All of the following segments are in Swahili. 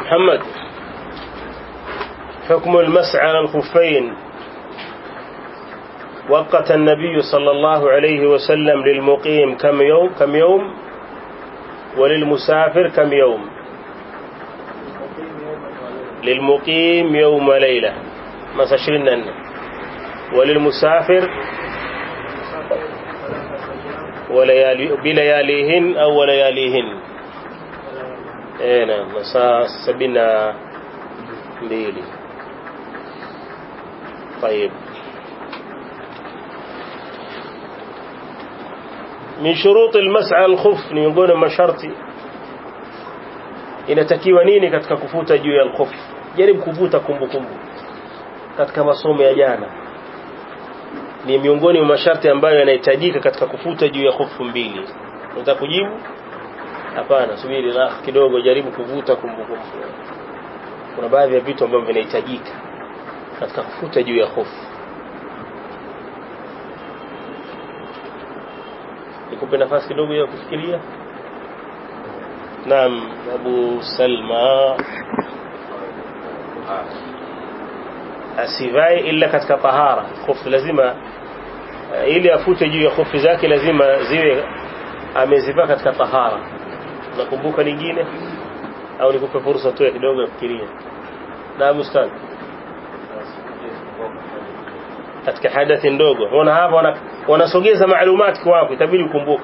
محمد حكم المسح على الخفين. وقت النبي صلى الله عليه وسلم للمقيم كم يوم وللمسافر كم يوم؟ للمقيم يوم ليلة مثلا 20 وللمسافر بلياليهن أو ولياليهن. نعم مساء 72. طيب من شروط المسح على الخف ni miongoni mwa masharti inatakiwa nini katika kufuta juu ya al-khuf. Jaribu kuvuta kumbukumbu katika masomo ya jana, ni miongoni mwa masharti ambayo yanahitajika katika kufuta juu ya khufu mbili. Unataka kujibu? Hapana, subiri na kidogo, jaribu kuvuta kumbukumbu. Kuna baadhi ya vitu ambavyo vinahitajika katika kufuta juu ya khufu. Nikupe nafasi kidogo ya kufikiria. Naam, Abu Salma. Asivai illa katika tahara. Khufu lazima ili afute juu ya khufu zake lazima ziwe amezivaa katika tahara. Unakumbuka lingine au nikupe fursa tu kidogo ya kufikiria? Naam ustaz. Katika hadathi ndogo. Unaona hapa wanasogeza maalumati kwako, itabidi ukumbuke.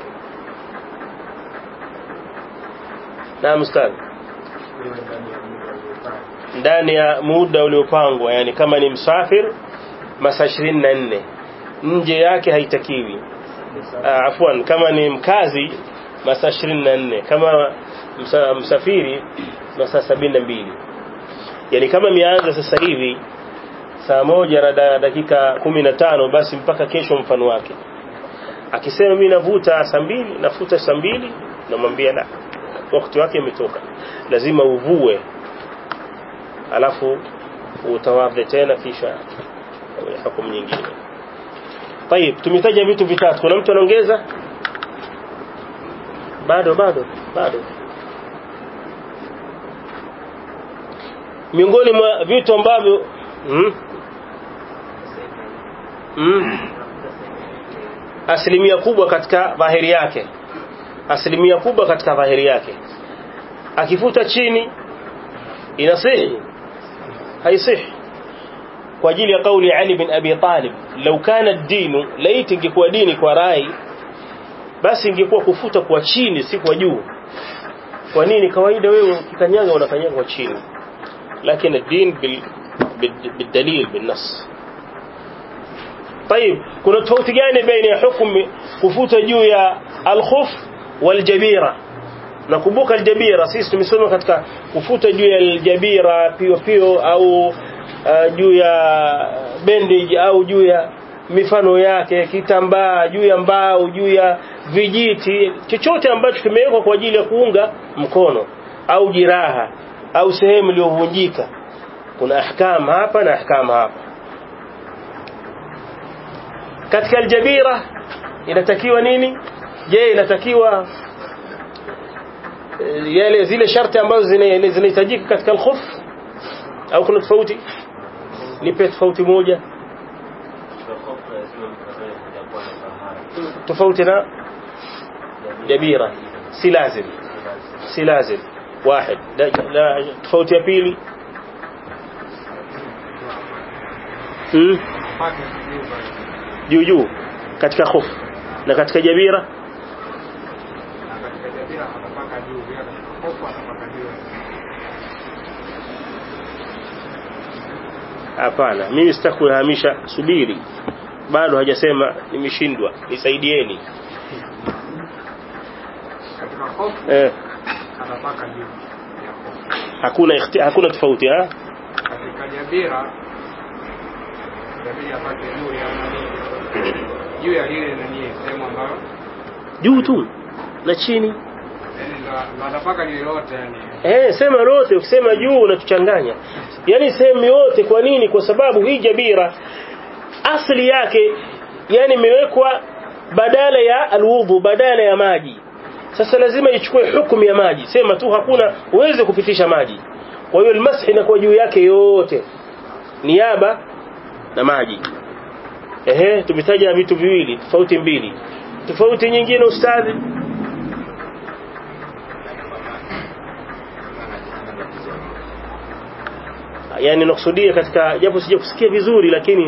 Naam ustaz. Ndani ya muda uliopangwa, yani kama ni msafir masaa 24, nje yake haitakiwi. Afwan, kama ni mkazi masaa 24, kama msafiri masaa 72. Yani kama mianza sasa hivi saa 1 na dakika 15, basi mpaka kesho mfano wake. Akisema mimi navuta saa 2, nafuta saa 2, namwambia la, wakati wake umetoka, lazima uvue alafu utawadhe tena kisha hukumu nyingine. Tayeb, tumetaja vitu vitatu. Kuna mtu anaongeza? Bado miongoni mwa vitu ambavyo asilimia kubwa katika dhahiri yake, akifuta chini inasihi, haisihi, kwa ajili ya kauli Ali bin Abi Talib, law kana ad-din, laiti ingekuwa dini kwa rai, basi ingekuwa kufuta kwa chini si kwa juu. Kwa nini? Kawaida wewe ukikanyaga unakanyaga kwa chini, lakini ad-din بالدليل بالنص. طيب, kuna tofauti gani baina ya hukumu kufuta juu ya al-khuf wal-jabira? Nakumbuka al-jabira sisi tumesoma katika kufuta juu ya al-jabira pio au juu ya bandage au juu ya mifano yake, kitambaa, juu ya mbao, juu ya vijiti, chochote ambacho kimewekwa kwa ajili ya kuunga mkono au jiraha au sehemu iliyovunjika. Kuna ahkam hapa na ahkam hapa. Katika aljabira inatakiwa nini? Je, inatakiwa yale zile sharti ambazo zinahitajika katika al-khuf au kuna tofauti? Nipe tofauti moja. tofauti na jabira si lazim واحد. لا tofauti ya pili juu katika khuf na katika jabira hapana. Mimi sitakuhamisha, subiri, bado hajasema, nimeshindwa, nisaidieni. Katika khuf anapaka juu, hakuna tofauti. Katika jabira apake juu ya lile nani sehemu ambayo juu tu na chini, yani anapaka lile lote yani. Sema lote, ukisema juu unatuchanganya. Yani sehemu yote. Kwa nini? Kwa sababu hii jabira asili yake yani imewekwa badala ya alwudhu, badala ya maji. Sasa lazima ichukue hukumu ya maji. Sema tu hakuna uweze kupitisha maji. kwa hiyo almashi inakuwa juu yake yote niaba na maji. Tumetaja vitu viwili tofauti mbili. Tofauti nyingine ustadhi? Yani nakusudia katika, japo sija kusikia vizuri lakini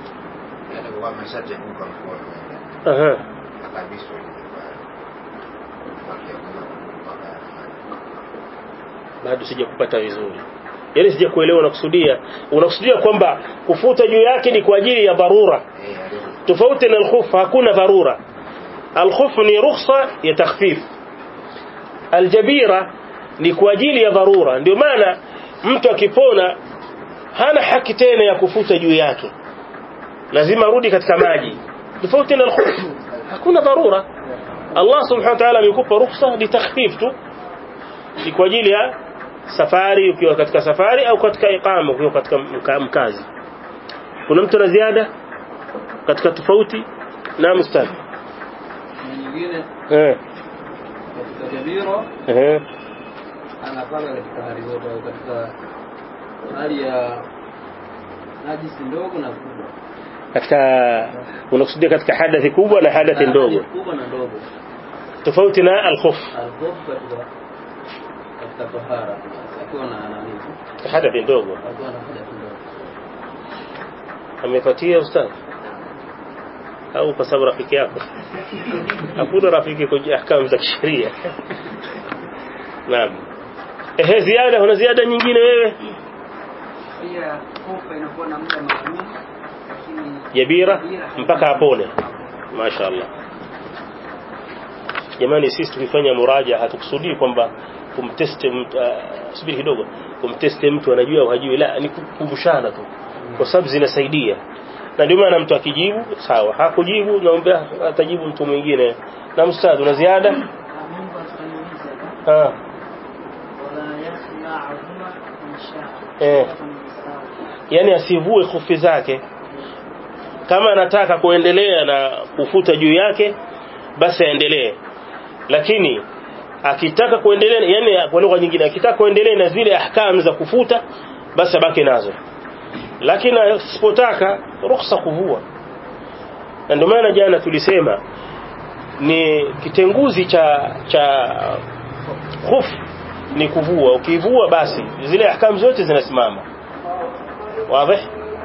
bado sija kupata vizuri. Yani sija kuelewa unakusudia kwamba kufuta juu yake ni kwa ajili ya dharura. Tofauti na al-khuf hakuna dharura. Al-khuf ni rukhsa ya takhfif. Al-jabira ni kwa ajili ya dharura. Ndio maana mtu akipona hana haki tena ya kufuta juu yake, lazima arudi katika maji. Tofauti na al-khuf hakuna dharura. Allah subhanahu wa ta'ala amekupa rukhsa ni takhfif tu, ni kwa ajili ya safari, ukiwa katika safari au katika iqama, ukiwa katika mkazi. Kuna mtu na ziada katika tofauti na mustadhi nyingine katika jabira anapanga katika hali zote, katika hali ya najisi ndogo na kubwa, katika unakusudia katika hadathi kubwa na hadathi ndogo. Kubwa na ndogo tofauti na al-khuf katika tahara akiwa na nani hadathi ndogo. Amepatia ustadhi au kwa sababu rafiki yako? Hakuna rafiki kwenye ahkamu za kisheria. Naam. Ziada, una ziada nyingine wewe? Pia hofa inakuwa na muda maalum, lakini jabira mpaka apone. Mashaallah. Jamani, sisi tukifanya muraja hatukusudii kwamba kumteste mtu, subiri kidogo, kumteste mtu anajua au hajui, la, ni kukumbushana tu, kwa sababu zinasaidia. Na ndio maana mtu akijibu sawa, hakujibu naomba atajibu mtu mwingine. Na mstadhi una ziada? Wala yasna'uhuma insha. Yani asivue khufi zake. Kama anataka kuendelea na kufuta juu yake basi aendelee, lakini akitaka kuendelea, yani kwa lugha nyingine, akitaka kuendelea na zile ahkamu za kufuta basi abaki nazo, lakini asipotaka ruhusa kuvua. Na ndio maana jana tulisema ni kitenguzi cha khuf ni kuvua. Ukivua basi zile ahkamu zote zinasimama. Wazi?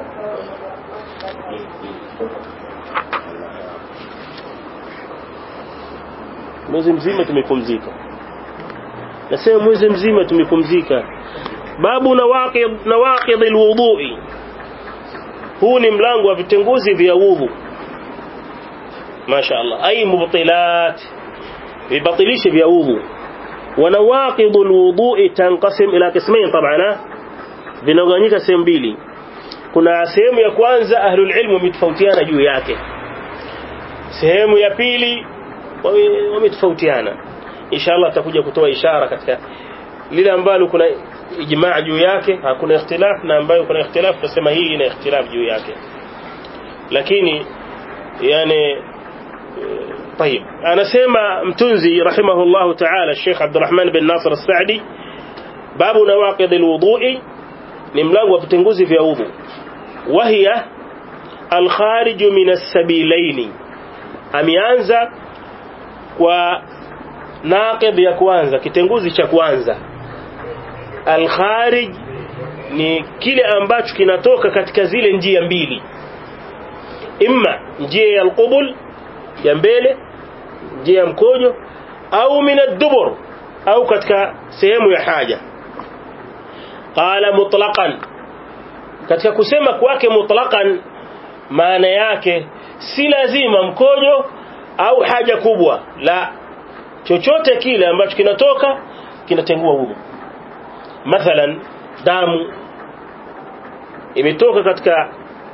Mwezi mzima tumepumzika. Nasema mwezi mzima tumepumzika. Babu nawaqid alwudu'i. Huu ni mlango wa vitenguzi vya wudhu. Mashaallah. Ay mubtilat, vibatilisha vya wudhu. Wa nawaqid alwudu'i tanqasim ila qismayn tab'ana, vinagawanyika sehemu mbili. Kuna sehemu ya kwanza ahlul ilm wametofautiana juu yake. Sehemu ya pili wametofautiana. Inshallah tutakuja kutoa ishara katika lile ambalo kuna ijmaa juu yake, hakuna ikhtilaf, na ambayo kuna ikhtilaf tutasema hii ina ikhtilaf juu yake. Lakini yani طيب anasema mtunzi rahimahullahu ta'ala Sheikh Abdurrahman bin Nasir As-Sa'di, babu nawaqid alwudu'i, ni mlango wa vitenguzi vya wudu. Wahiya al-kharij min as-sabilaini, ameanza kwa naqid ya kwanza, kitenguzi cha kwanza. Al-kharij ni kile ambacho kinatoka katika zile njia mbili, imma njia ya al-qubul ya mbele, njia ya mkojo, au min ad-dubur, au katika sehemu ya haja. Qala mutlaqan, katika kusema kwake mutlaqan maana yake si lazima mkojo au haja kubwa, la, chochote kile ambacho kinatoka kinatengua wudu. Mathalan damu imetoka katika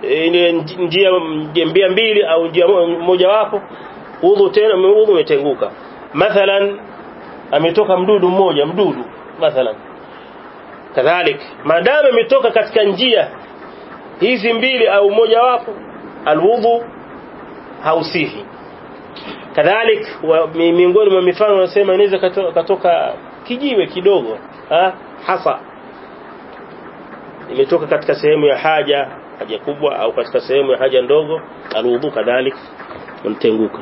njia mbili au njia moja wapo, wudu tena wudu umetenguka. Mathalan ametoka mdudu mmoja, mdudu mathalan, kadhalik maadamu imetoka katika njia hizi mbili au moja wapo, alwudu hausihi. Kadhalik miongoni mwa mifano wanasema inaweza katoka kijiwe kidogo, hasa imetoka katika sehemu ya haja kubwa au katika sehemu ya haja ndogo, alwudu kadhalik untenguka.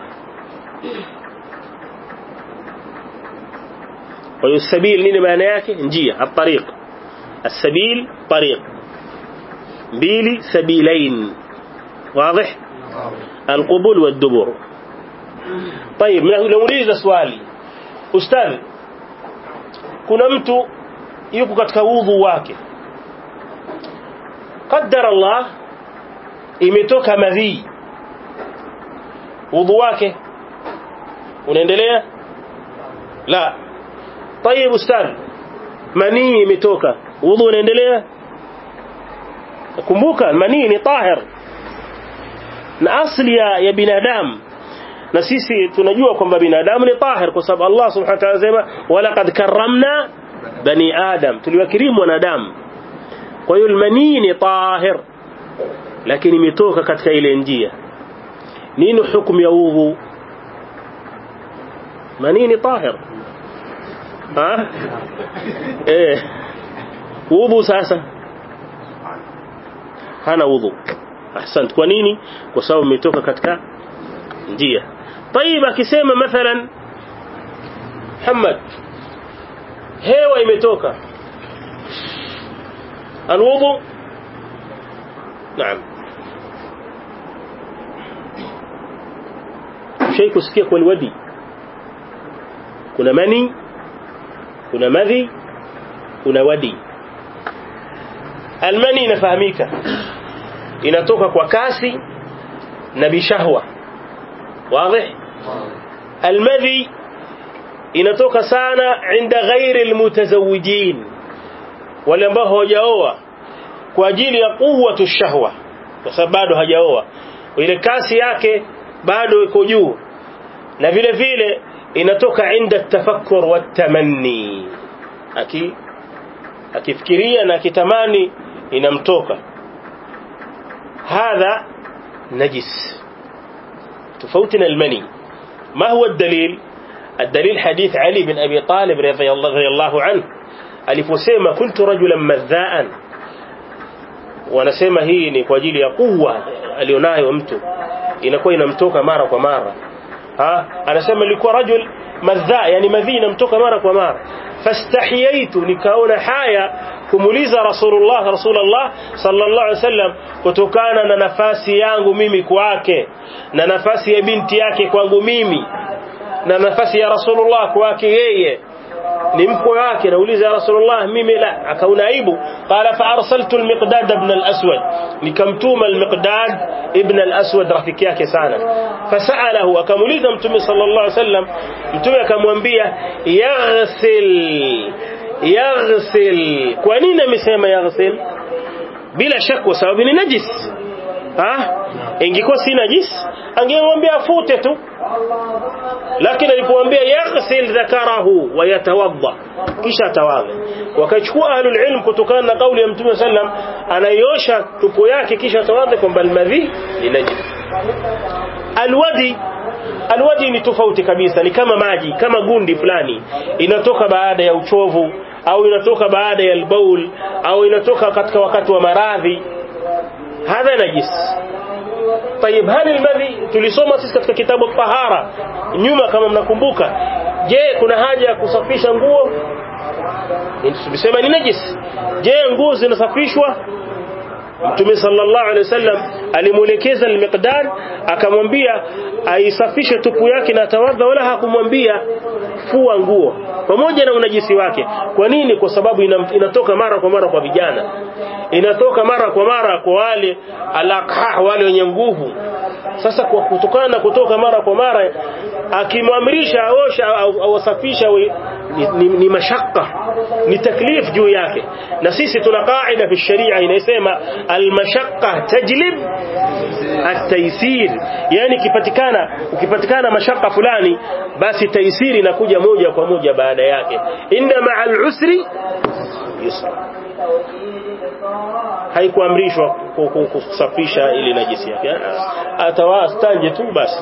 Kwa hiyo sabil nini maana yake? Njia, at-tariq. As-sabil tariq. mbili sabilain. واضح؟ القبول والدبر. طيب nauliza swali. Ustadh, kuna mtu yuko katika udhu wake, qaddar Allah imetoka madhi, udhu wake unaendelea? La. طيب ustadh, mani imetoka, udhu unaendelea? Kumbuka mani ni tahir na asli ya binadamu, na sisi tunajua kwamba binadamu ni tahir kwa sababu Allah subhanahu wa ta'ala anasema walaqad karramna bani adam, tuliwakirimu wanadamu. Kwa hiyo mani ni tahir, lakini imetoka katika ile njia. Nini hukumu ya udhu? Mani ni tahir, udhu sasa hana udhu. Ahsant. Kwa nini? Kwa sababu imetoka katika njia. طيب akisema mathalan Muhammad, hewa imetoka, alwudu? Naam. Shay kusikia kwa alwadi, kuna mani, kuna madhi, kuna wadi. Almani inafahamika, inatoka kwa kasi na bishahwa. واضح؟ المذي inatoka sana inda ghairi almutazawwijin, wale ambao hawajaoa, kwa ajili ya quwwatu shahwa, kwa sababu bado hajaoa, ile kasi yake bado iko juu. Na vile vile inatoka inda tafakkur wa tamanni, akifikiria na akitamani inamtoka. Hadha najis تفوتنا المني. ما هو الدليل؟ الدليل حديث علي بن أبي طالب رضي الله عنه aliposema kuntu rajulan madhaan, wanasema hii ni kwa ajili ya quwwa alionayo mtu, inakuwa inamtoka mara kwa mara. Anasema nilikuwa rajul madhaa, yani madhi inamtoka mara kwa mara. Fastahiyaitu, nikaona haya kumuliza Rasulullah sallallahu alaihi wasallam, kutokana na nafasi yangu mimi kwake, na nafasi ya binti yake kwangu mimi, na nafasi ya Rasulullah kwake yeye, ni mkwe wake. Nauliza ya Rasulullah, mimi la. Akaona aibu. Qala fa arsaltu al-Miqdad ibn al-Aswad, nikamtuma al-Miqdad ibn al-Aswad rafiki yake sana. Fasalahu, akamuliza Mtume sallallahu alaihi wasallam, Mtume akamwambia yaghsil. Kwa nini amesema yaghsil? Bila shaka kwa sababu ni najis. Ingekuwa si najis angemwambia afute tu, lakini alipomwambia yaghsil dhakarahu wa yatawadda, kisha atawadha. Wakachukua ahlul ilm kutokana na kauli ya Mtume sallam, anaiosha tupo yake kisha atawadha, kwamba almadhi ni najis. Alwadi ni tofauti kabisa, ni kama maji, kama gundi fulani, inatoka baada ya uchovu, au inatoka baada ya albaul, au inatoka katika wakati wa maradhi. Hadha najis. طيب hali almadhi tulisoma sisi katika kitabu tahara nyuma kama mnakumbuka. Je, kuna haja ya kusafisha nguo? Tulisema ni najis. Je, nguo zinasafishwa? Mtume sallallahu alaihi wasallam alimuelekeza al-Miqdad, akamwambia aisafishe tupu yake na tawadha, wala hakumwambia fua nguo pamoja na unajisi wake. Kwa nini? Kwa sababu inatoka mara kwa mara kwa vijana, inatoka mara kwa mara kwa wale al-aqhah, wale wenye nguvu. Sasa kwa kutokana na kutoka mara kwa mara, akimwamrisha aosha au asafisha ni mashaka, ni taklif juu yake. Na sisi tuna kaida fi sharia inasema al-mashaqqa tajlib at-taysir, yani ukipatikana mashaka fulani, basi taysiri inakuja moja kwa moja baada yake. Inna ma'al usri yusra. Haikuamrishwa kusafisha ile najisi yake, atawastanje tu basi.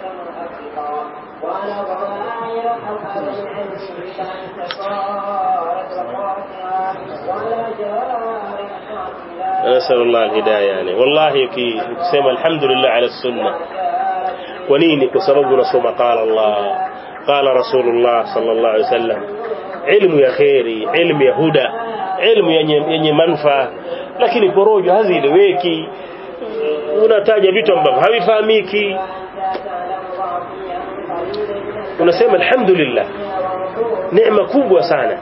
وَلَقَدْ nasallallahu alhidayah. Yani wallahi ukisema alhamdulillah ala sunna, kwa nini? Kwa sababu unasoma qala Allah qala rasulullah sallallahu alaihi wasallam, ilmu ya khairi, ilmu ya huda, ilmu yenye manufaa. Lakini porojo hazieleweki, unataja vitu ambavyo havifahamiki, unasema alhamdulillah, neema kubwa sana.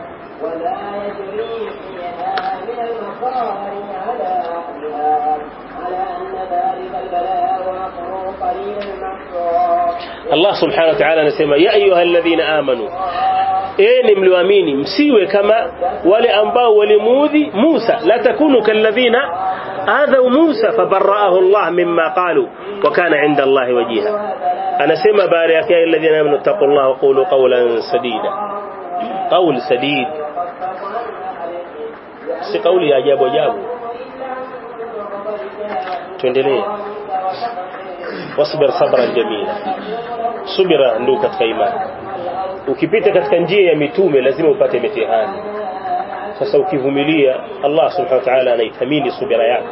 Allah subhanahu wa ta'ala anasema ya ayyuhalladhina amanu, enyi mlioamini msiwe kama wale ambao walimuudhi Musa, la takunu kalladhina adhaw Musa fabarra'ahu Allah mimma qalu wa kana 'inda Allah wajiha. Anasema baada ya alladhina amanu taqullaha wa qulu qawlan sadida, qawl sadid, si kauli ya ajabu ajabu. Tuendelee. wasbir sabran jamila, subira ndio katika imani. Ukipita katika njia ya mitume lazima upate mitihani. Sasa ukivumilia, Allah subhanahu wa ta'ala anaithamini subira yako.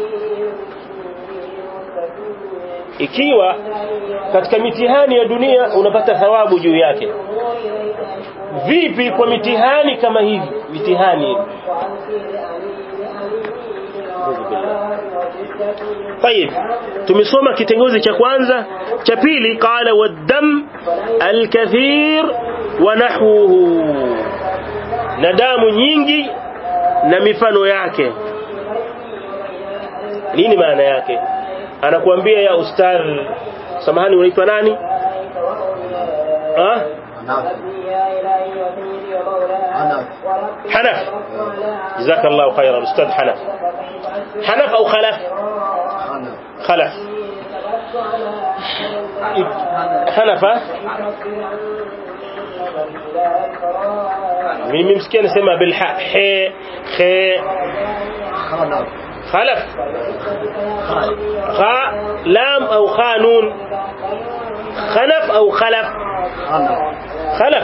Ikiwa katika mitihani ya dunia unapata thawabu juu yake, vipi kwa mitihani kama hivi? Mitihani طيب, tumesoma kitengozi cha kwanza. Cha pili, qala waddam alkathir wa nahwuhu, na damu nyingi na mifano yake. Nini maana yake? Anakuambia ya ustadh, samahani, unaitwa nani? Hanaf. Jazakallahu khairan ustadh Hanaf. Hanaf au Khalaf? Khalaf. Hanafa. Mimi msikia nasema bil ha he Khalaf. Kha lam au khanun? Khalaf au khalaf? Khalaf.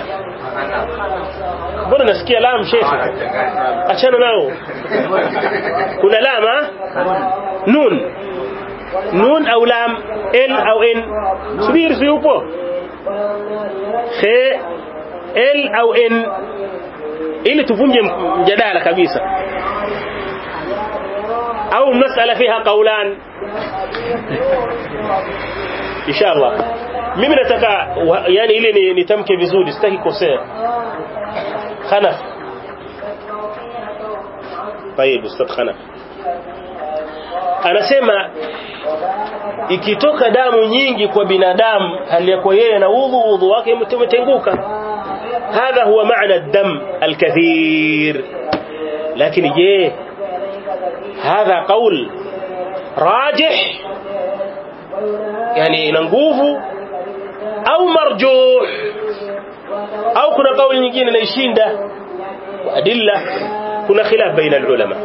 Mbona nasikia lam shekhi? Achana nao. Kuna lama? Nun. Nun au lam? L au N? Subiri si upo? Khe L au N? Ili tuvunje mjadala kabisa. Au masala fiha qawlan. Inshallah. Mimi nataka yani ile nitamke vizuri, sitaki kosea. Khanaf. طيب ustad Khanaf anasema ikitoka damu nyingi kwa binadamu hali ya kwa yeye na udhu wake umetenguka. Hadha huwa maana ad-dam al-kathir. Lakini je, hadha qawl rajih, yani ina nguvu, au marjuh, au kuna kauli nyingine inaishinda? Adilla, kuna khilaf baina ulama.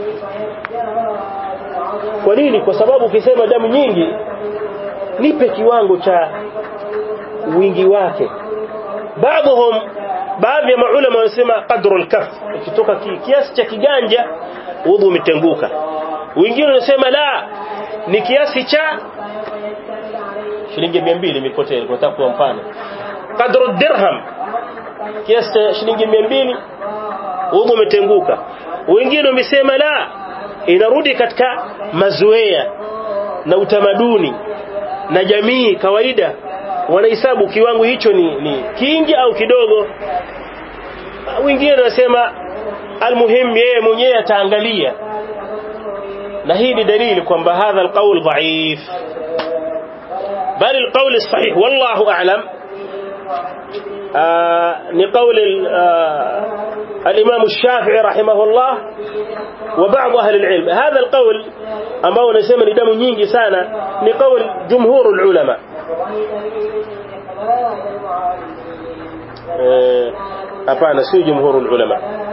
Kwa nini? Kwa sababu ukisema damu nyingi, nipe kiwango cha wingi wake. Baadhi ya maulama wanasema qadru al-kaf, ikitoka kiasi cha kiganja udhu umetenguka. Wengine wanasema la, ni kiasi cha shilingi 200 imepotea. Kwa takuwa mfano qadru dirham, kiasi cha shilingi 200 udhu umetenguka. Wengine wamesema la, inarudi katika mazoea na utamaduni na jamii kawaida, wanahesabu kiwango hicho ni kingi au kidogo. Wengine wanasema almuhim yeye mwenyewe ataangalia, na hii ni dalili kwamba hadha alqawl dhaif, bali alqawl sahih wallahu a'lam ni qawl الإمام الشافعي رحمه الله وبعض أهل العلم. هذا القول ambao unasema ni damu nyingi sana ni qawl jumhur ulama. Hapana, si jumhur ulama.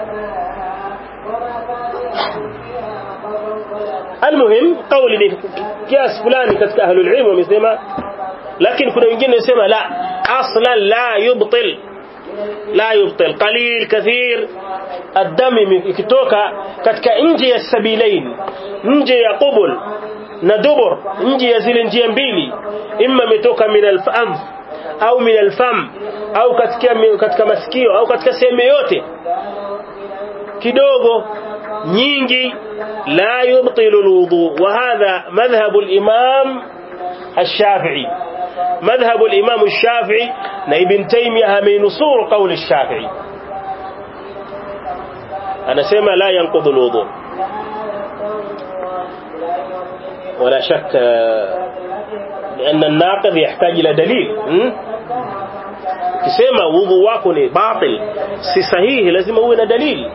المهم قول ni kiasi fulani katika ahli العلم wamesema, lakini kuna wengine wanasema la, aslan la yubtil la yubtil. Qalil, kathir, ad-dam ikitoka katika nje ya sabilain, nje ya qubul na dubur, nje ya zile njia mbili, imma imetoka min al-anf au min al-fam au katika masikio au katika sehemu yote, kidogo nyingi, la yubtilu al-wudu. Wa hadha madhhabu al-imam الشافعي، مذهب الإمام الشافعي ابن تيمية من نصور قول الشافعي. أنا سمع لا ينقض الوضوء ولا شك، لأن الناقض يحتاج إلى دليل. كسمع وضوءك باطل si sahihi lazima uwe na dalili.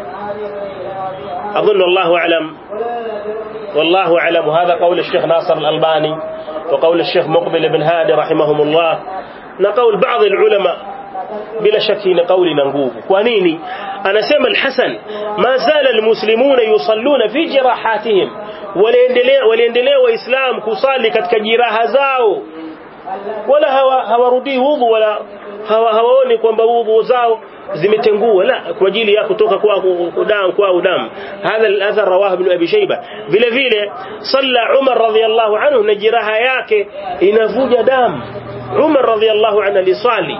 أظن الله أعلم، والله أعلم. هذا قول الشيخ ناصر الألباني وقول الشيخ مقبل بن هادي رحمهم الله، نقول بعض العلماء بلا شك نقول ننقوب. ونيني أنا سمع الحسن ما زال المسلمون يصلون في جراحاتهم، وليندلوا وإسلام كصالي katika jiraha zao, wala hawarudi wudhu, wala hawaoni kwamba wudhu zao zimetengua, la, kwa ajili ya kutoka kwa damu. Hadha al-athar rawahu ibn Abi Shayba. Vile vile salla Umar radhiyallahu anhu na jiraha yake inavuja damu. Umar radhiyallahu anhu alisali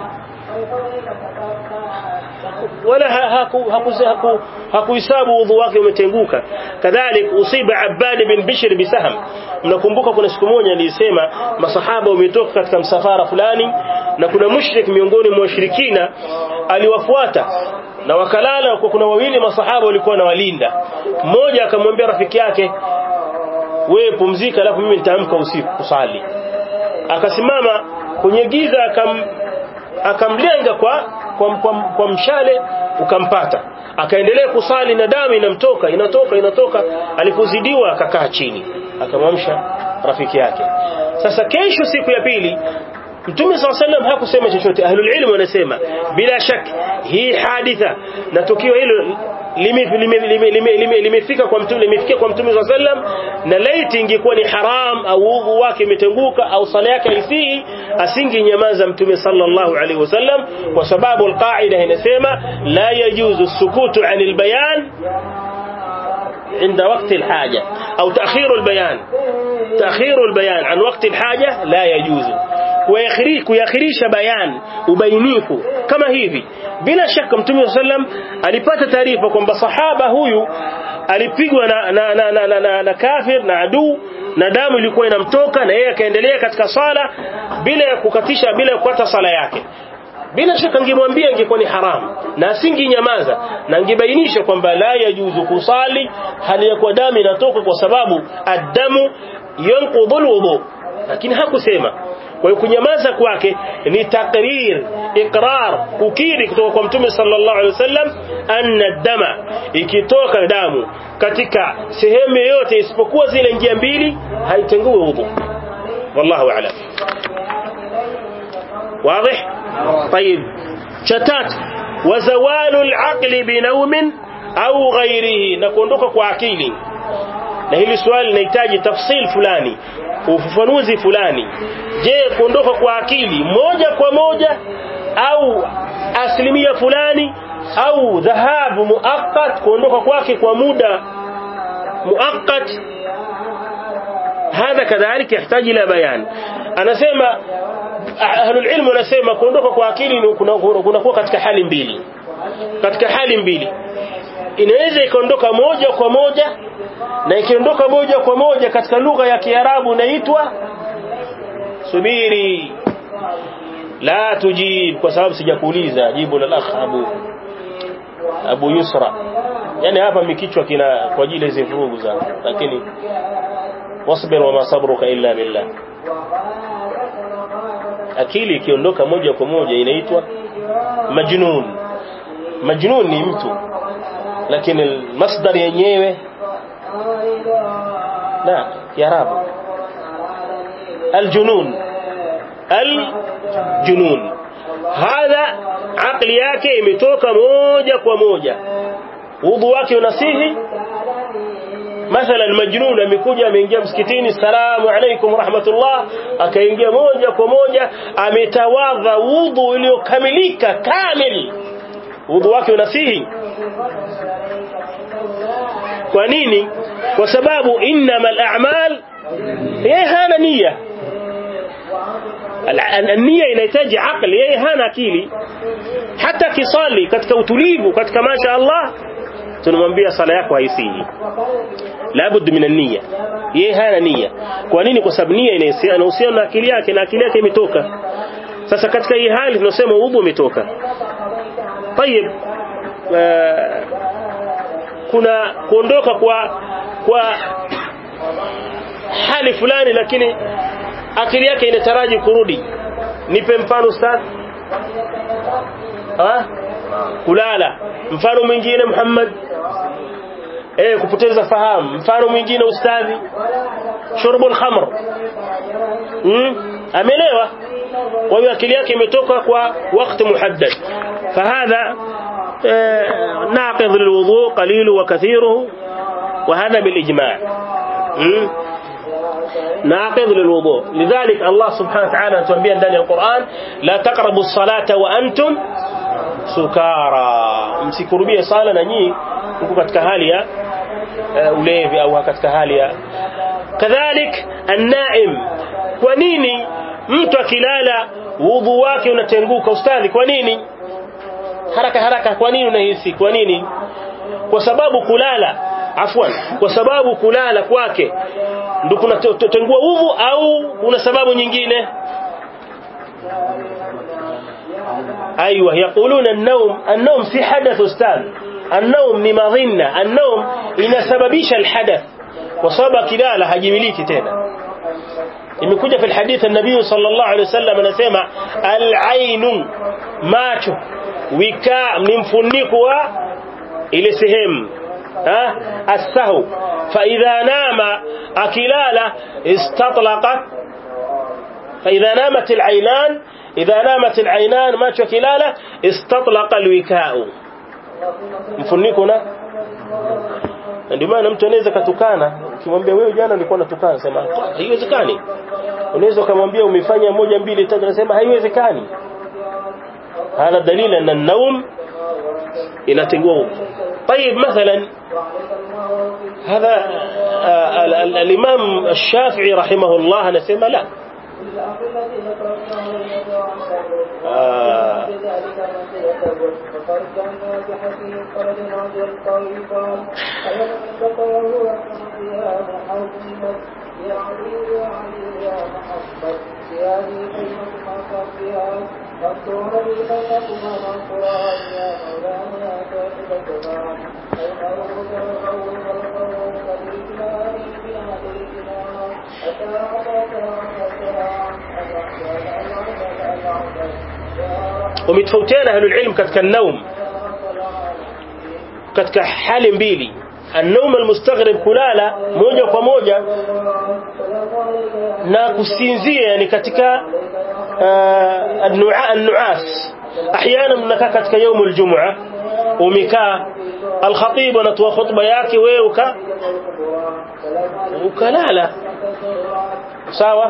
wala hakuhesabu udhu wake umetenguka. Kadhalik usiba Abbad bin Bishr bisaham. Mnakumbuka kuna siku moja nilisema masahaba wametoka katika msafara fulani na kuna mushrik miongoni mwa washirikina aliwafuata na wakalala, kwa kuna wawili masahaba walikuwa na walinda. Mmoja akamwambia rafiki yake, wewe pumzika alafu mimi nitaamka usiku kusali. Akasimama kwenye giza akamlenga kwa mshale ukampata, akaendelea kusali na damu inatoka. Alipozidiwa akakaa chini, akamwamsha rafiki yake. Sasa kesho siku ya pili Mtume sallallahu alayhi wasallam hakusema chochote. Ahlul ilm wanasema bila shak hii haditha na tukio hilo limefikia kwa Mtume sallallahu alayhi wasallam, na laiti ingekuwa ni haram au udhu wake umetenguka au sala yake haifii, asingenyamaza Mtume sallallahu alayhi wasallam, kwa sababu alqaida inasema la yajuzu sukutu anil bayan عند وقت الحاجة أو تأخير البيان عن وقت الحاجة لا يجوز. kuyakhirisha bayan ubainifu kama hivi, bila shaka Mtume sallam alipata taarifa kwamba sahaba huyu alipigwa na kafir na adui na damu ilikuwa inamtoka, na yeye akaendelea katika sala bila kukatisha, bila kukata sala yake. Bila shaka angemwambia ingekuwa ni haramu na asingenyamaza, na angebainisha kwamba la yajuzu kusali hali ya kwa damu inatoka, kwa sababu adamu yanqudhu alwudu, lakini hakusema. Kwa hiyo kunyamaza kwake ni iqrar, kukiri kutoka kwa Mtume sallallahu alaihi wasallam anna dama, ikitoka damu katika sehemu yote isipokuwa zile njia mbili haitengue wudu. Wallahu a'lam. واضح؟ طيب. شتات وزوال العقل بنوم au ghairihi, na kuondoka kwa akili. Na hili swali linahitaji tafsil fulani, ufafanuzi fulani. Je, kuondoka kwa akili moja kwa moja au asilimia fulani, au dhahabu muaqqat, kuondoka kwake kwa muda muaqqat? Hadha kadhalika yahitaji ila bayan. Anasema ahlul ilm wanasema kuondoka kwa akili kunakuwa katika hali mbili. Katika hali mbili inaweza ikaondoka moja kwa moja, na ikiondoka moja kwa moja katika lugha ya Kiarabu inaitwa subiri, la tujib, kwa sababu sijakuuliza jibu la akh Abu Yusra. Yani hapa mikichwa kina kwa ajili ya zivurugu za, lakini wasbir wa ma sabruka illa billah. Akili ikiondoka moja kwa moja inaitwa majnun. Majnun ni mtu, lakini masdar yenyewe la Kiarabu aljunun. Hadha akili yake imetoka moja kwa moja, udhu wake unasihi mathalan majnun amekuja ameingia msikitini salamu alaykum rahmatullah akaingia moja kwa moja ametawadha wudu uliokamilika kamili wudu wake unasihi kwa nini kwa sababu innamal a'mal yeye hana nia النية inahitaji akili yeye hana akili hata kisali katika utulivu katika masha Allah tunamwambia sala yako haisihi labud min an-niyya yeye hana nia kwa nini kwa sababu nia inahusiana na akili yake na akili yake imetoka sasa katika hii hali tunasema udhu umetoka طيب kuna kuondoka kwa hali fulani lakini akili yake inataraji kurudi nipe mfano ustaz kulala mfano mwingine Muhammad kupoteza fahamu mfano mwingine ustadhi shurbul khamr amelewa kwa hiyo akili yake imetoka kwa wakati muhaddad fahadha ناقض للوضوء قليله وكثيره وهذا بالإجماع ناقض للوضوء لذلك الله سبحانه وتعالى تنبيه ndani القرآن لا تقربوا الصلاة وأنتم سكارى msikurubie sala na nyinyi mko katika hali ya ulevi au katika hali ya kadhalik an-naim kwa nini mtu akilala wudu wake unatenguka ustadhi kwa nini haraka kwa nini unahisi kwa nini kwa sababu kulala kwa sababu kulala kwake ndio kunatengua udhu au kuna sababu nyingine ايوه يقولون النوم في حدث استاذ النوم ni madhinna النوم inasababisha alhadath kwa sababu kilala hajimiliki tena imekuja في الحديث النبي صلى الله عليه وسلم anasema al-ainu macho wika ni mfuniko wa ile sehemu as-sahu fa idha nama akilala istatlaqat fa idha namat al-aynan idha namat al-aynan macho kilala istatlaqa al-wika'u mfuniko na ndio maana mtu anaweza katukana ukimwambia wewe jana ulikuwa unatukana sema haiwezekani unaweza kumwambia umefanya 1 2 3 anasema haiwezekani هذا دليل أن النوم ينتقوه طيب مثلا هذا الإمام الشافعي رحمه الله نسمى لا ومتفوتين أهل العلم كتك النوم كتك حال mbili النوم المستغرب kulala moja kwa moja na kusinzia yani katika النعاس احيانا mnakaa katika يوم الجمعه umekaa الخطيب anatoa khutba yake wewe ukalala sawa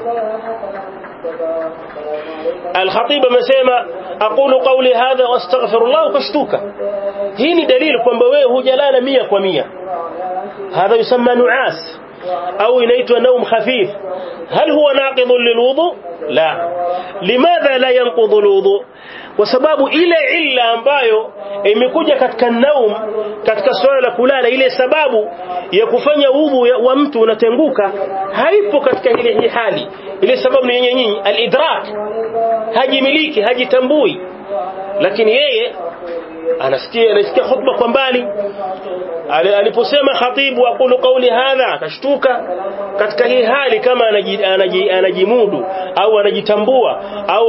الخطيب amesema aqulu qawli hadha wastaghfir Allah kashtuka hii ni dalili kwamba wewe hujalala 100% هذا يسمى نعاس أو inaitwa نوم خفيف هل هو ناقض للوضوء لا لماذا لا ينقض الوضوء وسبب ile illa ambayo imekuja katika naum katika swala la kulala ile sababu ya kufanya udhu wa mtu unatenguka haipo katika ile hali ile sababu ni yenyewe al-idrak hajimiliki hajitambui lakini yeye anasikia khutba kwa mbali aliposema khatibu aqulu qawli hadha akashtuka katika hii hali kama anajimudu au anajitambua au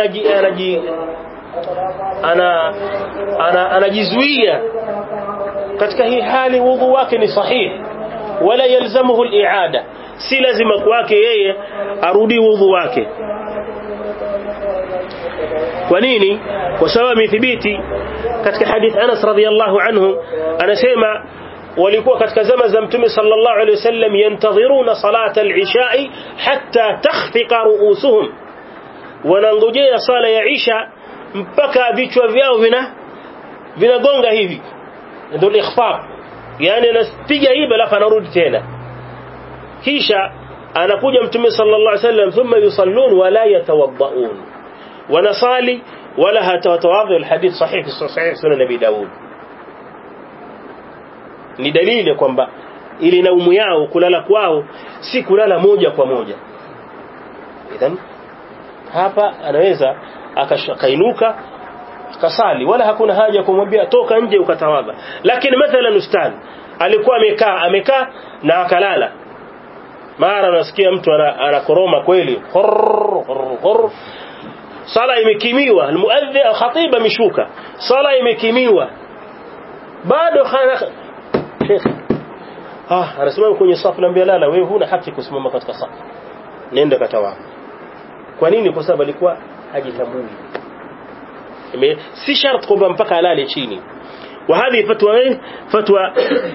anajizuia katika hii hali wudhu wake ni sahihi wala yalzamuhu al-i'ada si lazima kwake yeye arudi wudhu wake kwa nini kwa sababu imethibiti katika hadith Anas radhiyallahu anhu anasema walikuwa katika zama za Mtume sallallahu alayhi wasallam yantadhiruna salata al-isha hatta takhfiqa ru'usuhum, wanangojea sala ya isha mpaka vichwa vyao vinagonga hivi, ndio ikhfaq, yani anapiga hivi alafu anarudi tena. Kisha anakuja Mtume sallallahu alayhi wasallam, thumma yusallun wala yatawaddaun, wanasali wala hatawadda. Alhadith sahih fi sahih sunan Abi Daud. Ni dalili kwamba ili naumu yao, kulala kwao si kulala moja kwa moja. Idhan hapa anaweza akainuka akasali, wala hakuna haja kumwambia toka nje ukatawadha. Lakini mathalan ustad alikuwa amekaa na akalala, mara unasikia mtu anakoroma kweli, sala imekimiwa, almuadhdhin khatib ameshuka, sala imekimiwa, bado anasimama kwenye safu, naambia lala, wewe huna haki kusimama katika safu, nenda katawadha. Kwa nini? Kwa sababu alikuwa hajitambui. Si shart kwamba mpaka alale chini. وهذه فتوى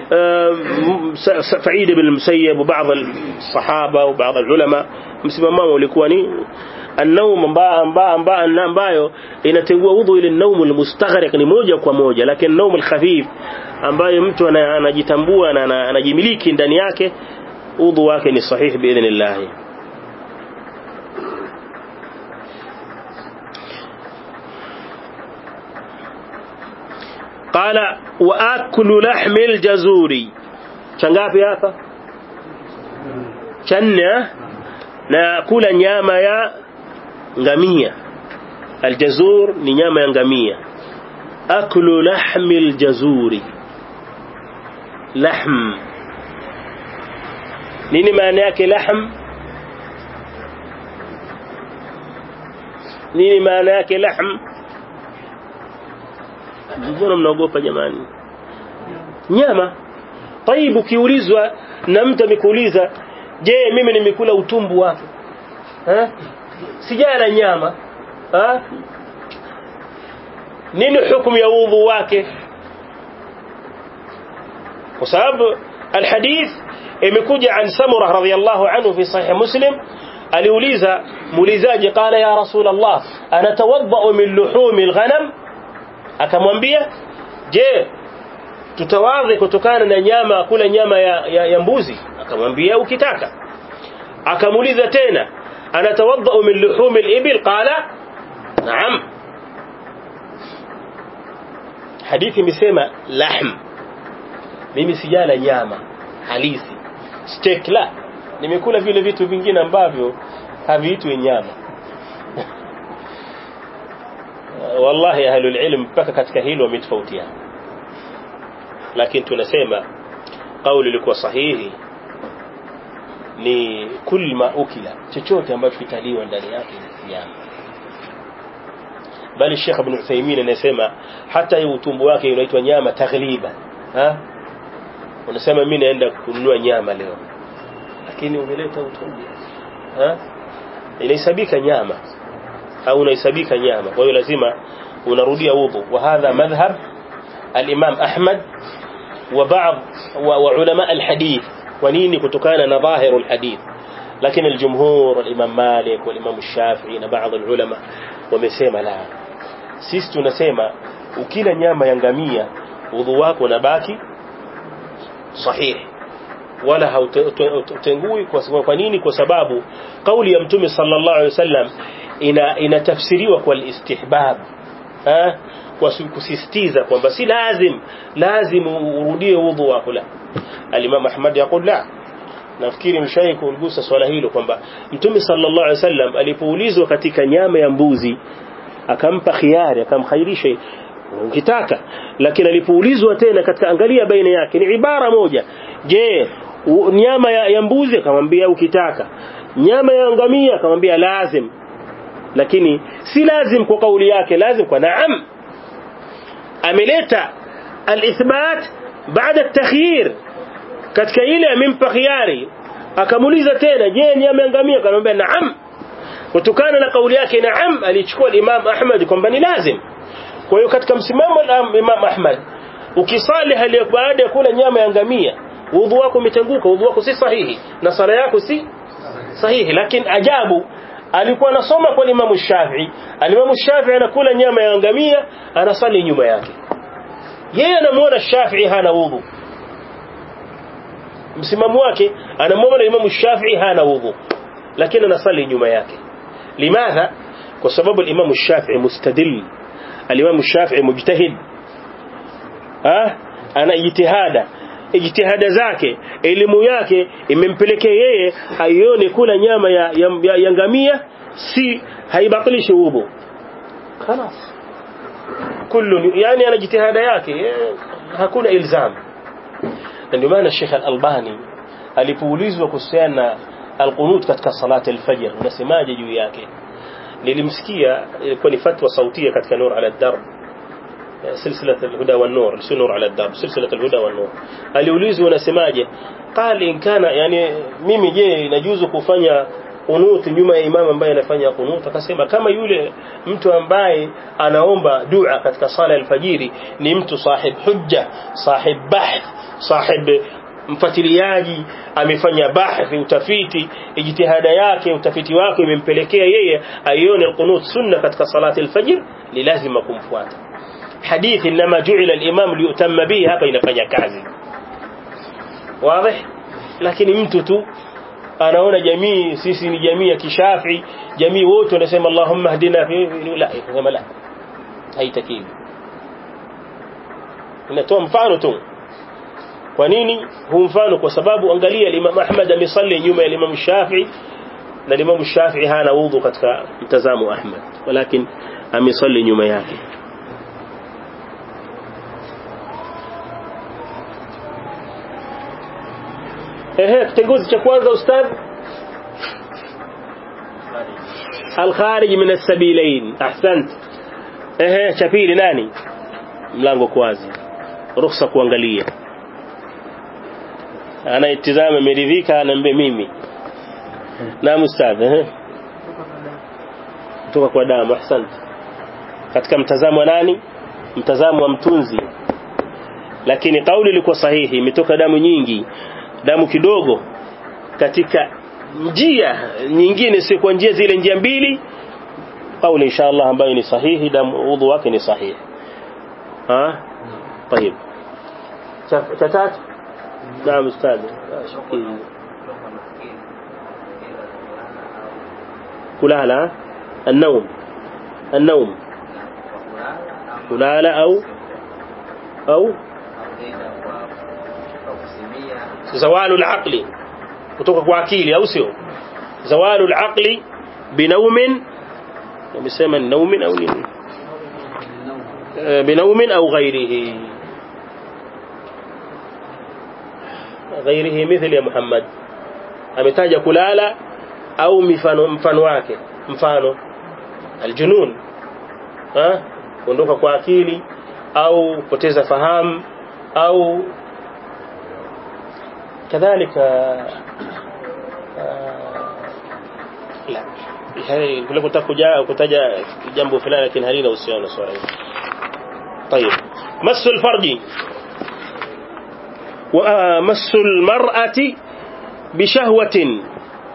سعيد بن المسيب وبعض الصحابة وبعض العلماء. msimamo ulikuwa ni النوم ambayo inatengua udhu ile النوم المستغرق ni moja kwa moja, lakini النوم الخفيف ambayo mtu anajitambua na anajimiliki ndani yake, udhu wake ni sahihi biidhnillah. قال واكل لحم الجزور. changapi hapa? channe. na kula nyama ya ngamia. Aljazur ni nyama ya ngamia. aklu lahmil jazuri. lahm, nini maana yake lahm? nini maana yake lahm? mbona mnaogopa jamani? nyama. طيب ukiulizwa na mtu amekuuliza, je, mimi nimekula utumbu wake, sijala nyama, nini hukumu ya udhu wake? kwa sababu alhadith imekuja an Samurah radhiyallahu anhu fi sahih Muslim, aliuliza muulizaji, qala ya rasul Allah ana tawadda min luhumil ghanam, akamwambia, je, tutawadhi kutokana na nyama, kula nyama ya mbuzi? Akamwambia ukitaka. Akamuuliza tena, ana tawadda min luhumil ibil? Qala naam. hadithi imesema lahm, mimi sijala nyama halisi, steak la, nimekula vile vitu vingine ambavyo haviitwi nyama. wallahi ahlul ilm mpaka katika hilo wametofautiana, lakini tunasema kauli ilikuwa sahihi ni kul ma ukila, chochote ambacho kitaliwa ndani yake ni nyama. bali Sheikh Ibn Uthaymeen anasema hata hiyo utumbo wake unaitwa nyama taghliba. Unasema mimi naenda kununua nyama leo, lakini umeleta utumbo, inahesabika nyama au unahesabika nyama, kwa hiyo lazima unarudia udhu. wa hadha madhhab al-Imam Ahmad wa ba'd wa ulama al-hadith. kwa nini? kutokana na dhahiru al-hadith. lakini al-jumhur, al-Imam Malik wal-Imam Shafi'i na baadhi al-ulama wamesema la, sisi tunasema ukila nyama ya ngamia udhu wako unabaki sahihi, wala hautengui. kwa nini? kwa sababu kauli ya Mtume sallallahu alaihi wasallam inatafsiriwa kwa istihbab, kwa kusisitiza kwamba si lazim urudie udhu wako. la, al-Imam Ahmad yaqul la. nafikiri mshaikh uligusa swala hilo kwamba Mtume sallallahu alaihi wasallam alipoulizwa katika nyama ya mbuzi akampa khiari, akamkhairisha ukitaka. lakini alipoulizwa tena katika, angalia baina yake ni ibara moja, je, nyama ya mbuzi? akamwambia ukitaka. nyama ya ngamia? akamwambia lazim. lakini si lazim kwa kauli yake, lazim kwa naam. ameleta al-ithbat baada at-takhyir, katika ile amempa khiari. akamuuliza tena, je, nyama ya ngamia? akamwambia naam. kutokana na kauli yake naam, alichukua Imam Ahmad kwamba ni lazim. kwa hiyo katika msimamo wa Imam Ahmad ukisali hali baada ya kula nyama ya ngamia udhu wako umetenguka, udhu wako si sahihi na sala yako si sahihi. Lakini ajabu, alikuwa anasoma kwa Imam Shafi'i, Imam Shafi'i anakula nyama ya ngamia, anasali nyuma yake. Yeye anamuona Shafi'i hana udhu, msimamo wake anamuona Imam Shafi'i hana udhu, lakini anasali nyuma yake. Limadha? Kwa sababu Imam Shafi'i mustadil, Imam Shafi'i mujtahid, ana ijtihada zake, elimu yake imempelekea yeye aione kula nyama ya ngamia si haibatilishi udhu. خلاص kullu yani ana jitihada yake, hakuna ilzam. Ndio maana Sheikh Al-Albani alipoulizwa kuhusiana al-qunut katika salati al-fajr unasemaje juu yake, nilimsikia ilikuwa ni fatwa sautia katika Nur ala ad-Darb, silsila al-huda wan-nur, Nur ala ad-Darb, silsila al-huda wan-nur. Aliulizwa unasemaje, qali in kana yani mimi je inajuzu kufanya qunut nyuma ya imam ambaye anafanya qunut? Akasema kama yule mtu ambaye anaomba dua katika sala al-fajiri ni mtu sahib hujja, sahib bahth, sahib mfatiliaji, amefanya bahthi, utafiti, ijtihada yake, utafiti wake imempelekea yeye aione al-qunut sunna katika salati al-fajr, ni lazima kumfuata. Hadithi inma ju'ila al-imam liyutamma bihi hapa inafanya kazi wazi. Lakini mtu tu anaona jamii, sisi ni jamii ya kishafi, jamii wote wanasema Allahumma hdina fi la, kama la haitakiwi. Inatoa mfano tu. Kwa nini huu mfano? Kwa sababu angalia Imam Ahmad amesalli nyuma ya Imam Shafi'i, na Imam Shafi'i hana udhu katika mtazamo Ahmad, lakini amesalli nyuma yake. Kitengozi cha kwanza ustadh, al-kharij min as-sabilain. Ahsant. Cha pili nani? Mlango kwazi, ruhusa kuangalia. Anaitazama meridhika, anaambia mimi na ustadh kutoka kwa damu. Ahsant. Katika mtazamo wa nani? Mtazamo wa mtunzi, lakini kauli ilikuwa sahihi, imetoka damu nyingi, damu kidogo katika njia nyingine, si kwa njia zile njia mbili. Kauli inshallah ambayo ni sahihi, damu udhu wake ni sahihi. طيب تتات. نعم استاذ. kulala النوم kulala au zawalu al-aqli, kutoka kwa akili, au sio? Zawalu al-aqli binaumin, nimesema naumin au nini, binaumin au ghairihi. Ghairihi mithli ya Muhammad ametaja kulala au mfano wake, mfano aljunun, kuondoka kwa akili au poteza fahamu, au كذلك لا هي كله kutaja jambo fulani lakini halina uhusiano na swala hili. طيب مس الفرج ومس المرأة بشهوة.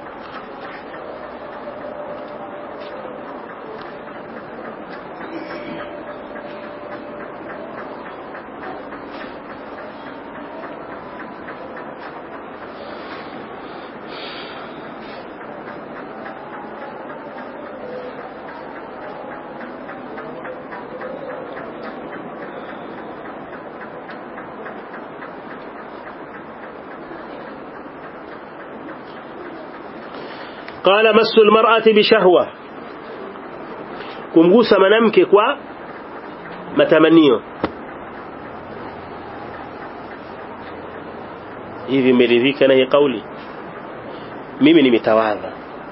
قال مس المرأة بشهوة, kumgusa mwanamke kwa matamanio. Hivi meridhika na hii kauli? Mimi nimetawadha,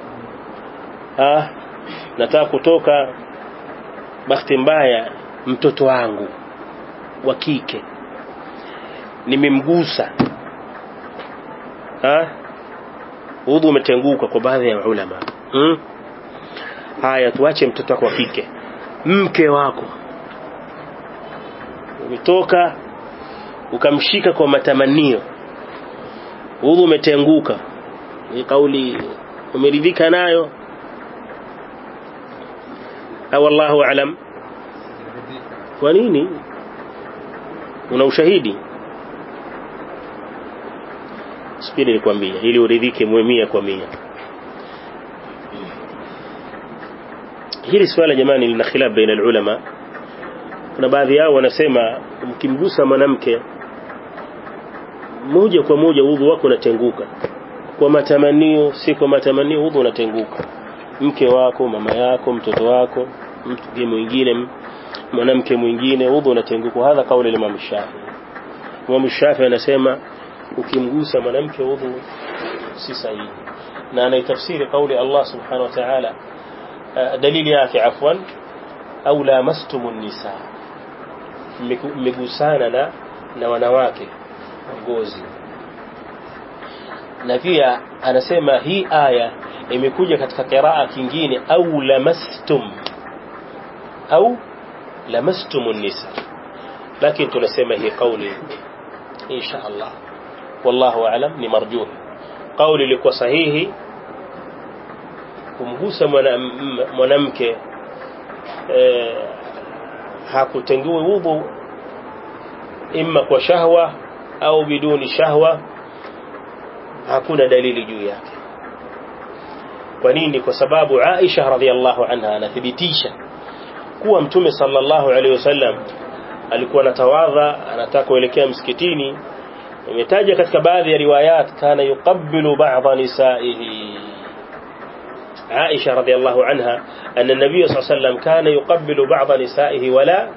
nataka kutoka, bahati mbaya mtoto wangu wa kike nimemgusa, udhu umetenguka kwa baadhi ya ulama. Haya, tuache mtoto wako wa kike, mke wako umetoka ukamshika kwa matamanio, udhu umetenguka. Ni kauli umeridhika nayo au wallahu aalam? Kwa nini? Una ushahidi? Sipini nikwambie ili uridhike mia kwa mia. Hili swala jamani lina khilaf baina ulama. Kuna baadhi yao wanasema ukimgusa mwanamke moja kwa moja udhu wako unatenguka. Kwa matamanio, si kwa matamanio udhu unatenguka. Mke wako, mama yako, mtoto wako, mtu mwingine, mwanamke mwingine, udhu unatenguka. Hadha kauli ya Imam Shafi'i. Imam Shafi'i anasema ukimgusa mwanamke udhu si sahihi, na anaitafsiri kauli Allah subhanahu wa ta'ala, dalili yake afwan, au lamastumun nisa, mmegusana na wanawake ngozi. Na pia anasema hii aya imekuja katika qiraa kingine, au lamastumun nisa, lakini tunasema hii kauli insha Allah wallahu aalam ni marjuh. Kauli ilikuwa sahihi kumgusa mwanamke hakutengue udhu imma kwa shahwa au biduni shahwa, hakuna dalili juu yake. Kwa nini? Kwa sababu Aisha radhiallahu anha anathibitisha kuwa Mtume sallallahu alaihi wasallam alikuwa anatawadha, anataka kuelekea msikitini. Imetaja katika baadhi ya riwayat kana yuqabbilu ba'dha nisaihi. Aisha radhiallahu anha anna an-nabiy sallallahu alayhi wasallam kana yuqabbilu ba'dha nisaihi wala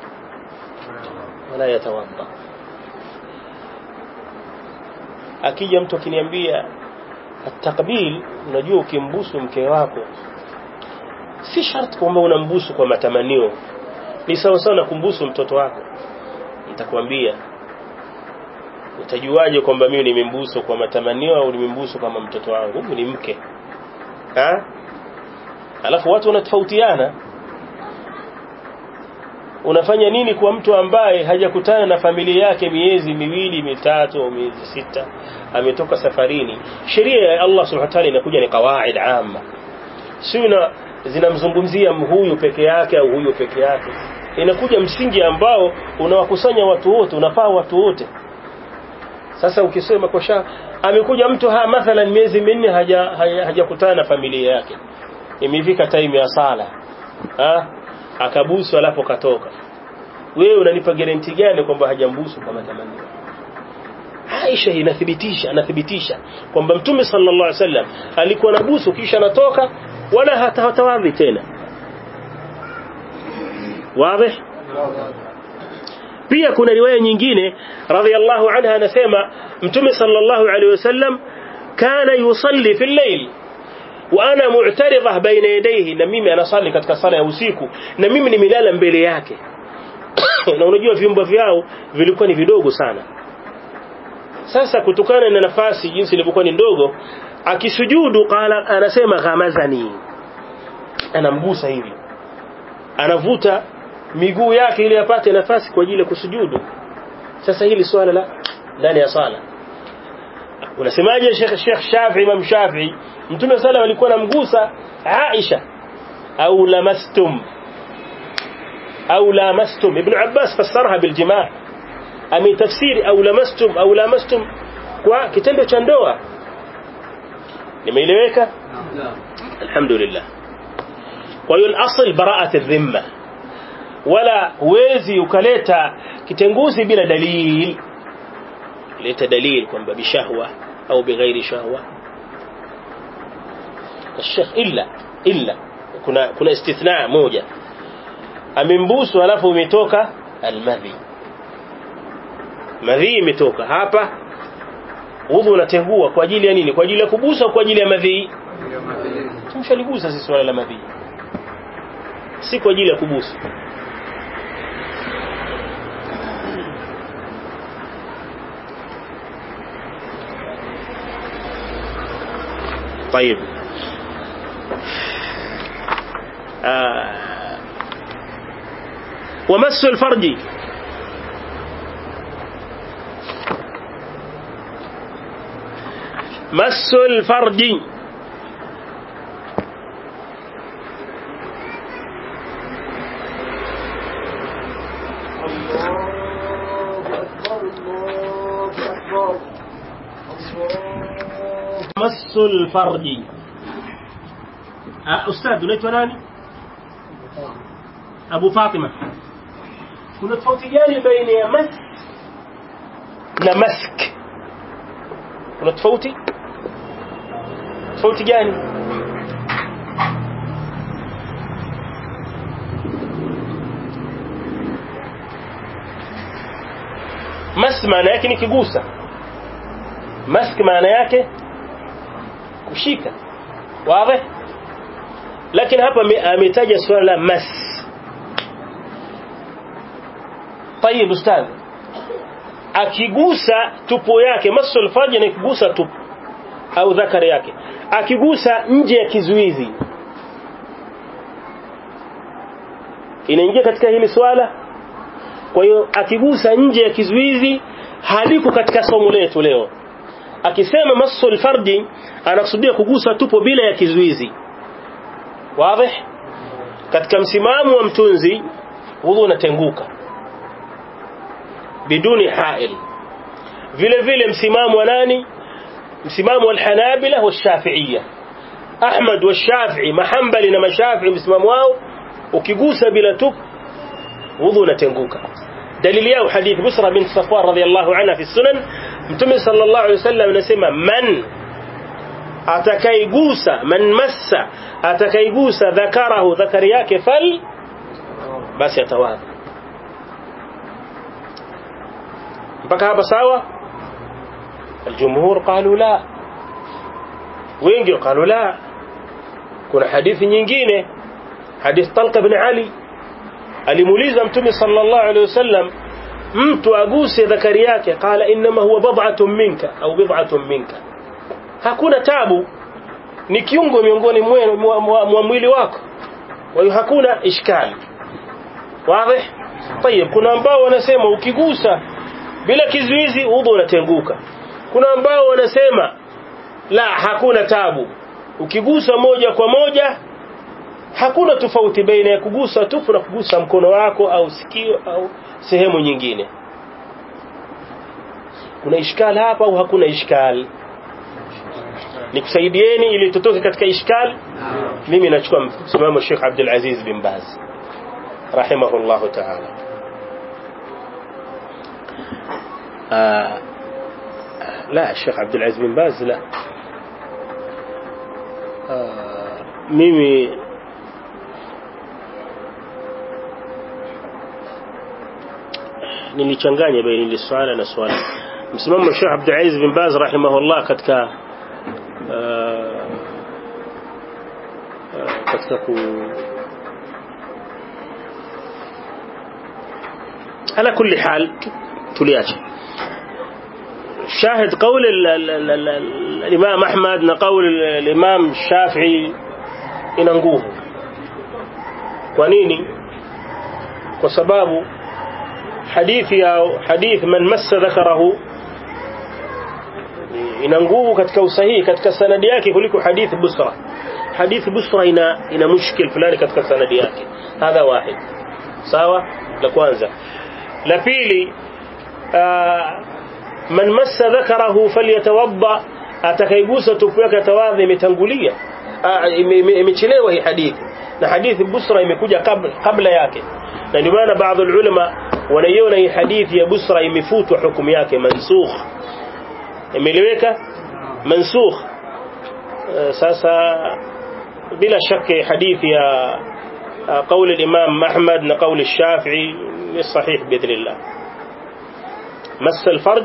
yatawadda. Akija mtu akiniambia at-taqbil, unajua ukimbusu mke wako si sharti kwamba unambusu kwa matamanio, ni sawa sawa na kumbusu mtoto wako. Nitakwambia utajuaje kwamba mimi nimembusu kwa matamanio au nimembusu kama mtoto wangu? Huyu ni mke. Alafu watu wanatofautiana. Unafanya nini kwa mtu ambaye hajakutana na familia yake miezi miwili, mitatu au miezi sita, ametoka safarini? Sheria ya Allah subhanahu wa ta'ala inakuja ni kawaid amma, sio zinamzungumzia huyu peke yake au huyu peke yake. Inakuja msingi ambao unawakusanya watu wote, unafaa watu wote. Sasa ukisema kwa amekuja mtu mathalan miezi minne hajakutana na familia yake, imefika time ya sala akabusu alafu katoka, wewe unanipa guarantee gani kwamba hajambusu kwa matamanio? Aisha anathibitisha kwamba Mtume sallallahu alaihi wasallam alikuwa anabusu kisha anatoka, wala hatawadhi tena. Wazi? Pia kuna riwaya nyingine radhiyallahu anha anasema Mtume sallallahu alaihi wasallam kana yusalli fi al-layl wa ana mu'taridha baina yadayhi, na mimi anasali katika sala ya usiku na mimi nimelala mbele yake. Na unajua vyumba vyao vilikuwa ni vidogo sana. Sasa kutokana na nafasi jinsi ilivyokuwa ni ndogo, akisujudu qala, anasema ghamazani, anamgusa hivi, anavuta miguu yake ili apate nafasi kwa ajili ya kusujudu. Sasa hili swala la ndani ya sala, unasemaje Sheikh Shafi'i, Imam Shafi'i? Mtume sala alikuwa anamgusa Aisha, au lamastum. Ibn Abbas fassaraha biljima', ametafsiri au lamastum kwa kitendo cha ndoa. Nimeeleweka? Alhamdulillah. Kwa hiyo asl bara'at adh-dhimma, wala huwezi ukaleta kitenguzi bila dalili. Leta dalili kwamba bishahwa au bighairi shahwa. Sheikh illa kuna istithna moja, amembusu alafu umetoka almadhi, madhi imetoka hapa, udhu unatengua kwa ajili ya nini? Kwa ajili ya kubusa, kwa ajili ya madhi? Tumshaligusa sisi swala la madhi, si kwa ajili ya kubusa. طيب ومس الفرج Massul farji. Massul farji. Ustadh unaitwa nani? Abu Fatima. Kuna tofauti gani baina ya mas na mask? Kuna tofauti gani? Mas maana yake ni kigusa. Mask maana yake kushika. Wazi? Lakini hapa ametaja swala la mas. طيب ustadh, akigusa tupo yake, masul farji ni kugusa tupo au dhakari yake, akigusa nje ya kizuizi inaingia katika hili swala. Kwa hiyo akigusa nje ya kizuizi haliko katika somo letu leo. Akisema masul farji anakusudia kugusa tupo bila ya kizuizi. Wazi? Katika msimamo wa mtunzi wudhu unatenguka biduni hail. Vile vile msimamo wa nani? Msimamo al-Hanabila wa Shafi'iyya. Ahmad wa Shafi'i, Mahambali na Mashafi'i msimamo wao ukigusa bila tup wudhu unatenguka. Dalili yao hadith Busra bint Safwan radhiyallahu anha fi sunan, Mtume sallallahu alayhi wasallam anasema man atakaigusa, man massa atakaigusa dhakarahu, dhakari yake, fal basi atawadha. mpaka hapa sawa? Aljumhur qalu la, wengi qalu la. Kuna hadithi nyingine, hadith Talqa ibn Ali, alimuuliza Mtume sallallahu alayhi wasallam mtu aguse dhakari yake, qala inma huwa bad'atun minka au bid'atun minka, hakuna tabu, ni kiungo miongoni mwa mwili wako, kwa hiyo hakuna ishkali. Wazi? Tayeb, kuna ambao wanasema ukigusa bila kizuizi udhu unatenguka. Kuna ambao wanasema la, hakuna tabu, ukigusa moja kwa moja hakuna tofauti baina ya kugusa tupu na kugusa mkono wako au sikio au sehemu nyingine. Kuna ishkali hapa au hakuna ishkali? Nikusaidieni ili tutoke katika ishkali. Mimi nachukua msimamo Sheikh Abdul Aziz bin Baz rahimahullah ta'ala. لا الشيخ عبد العزيز بن باز لا. mimi nilichanganya baina ile swala na swala. Msimamo Sheikh Abdul Aziz bin Baz rahimahullah katika على كل حال tuliacha شاهد قول الإمام أحمد نقول الإمام الشافعي ina nguvu. Kwa nini? Kwa sababu hadithi yao, hadith man massa dhakarahu, ina nguvu katika usahihi katika sanadi yake kuliko hadith Busra. Hadith Busra ina mushkil fulani katika sanadi yake. Hadha wahid. Sawa? La kwanza. La pili, man massa dhakarahu falyatawadda, atakaigusa tupu yake atawadhi, imetangulia, imechelewa hii hadithi, na hadithi Busra imekuja kabla yake. Na ndio maana baadhi ya ulama wanaiona hii hadithi ya Busra imefutwa hukumu yake, mansukh. Imeleweka? Mansukh. Sasa bila shaka hadithi ya قول الإمام أحمد نقول الشافعي الصحيح بإذن الله. مس الفرج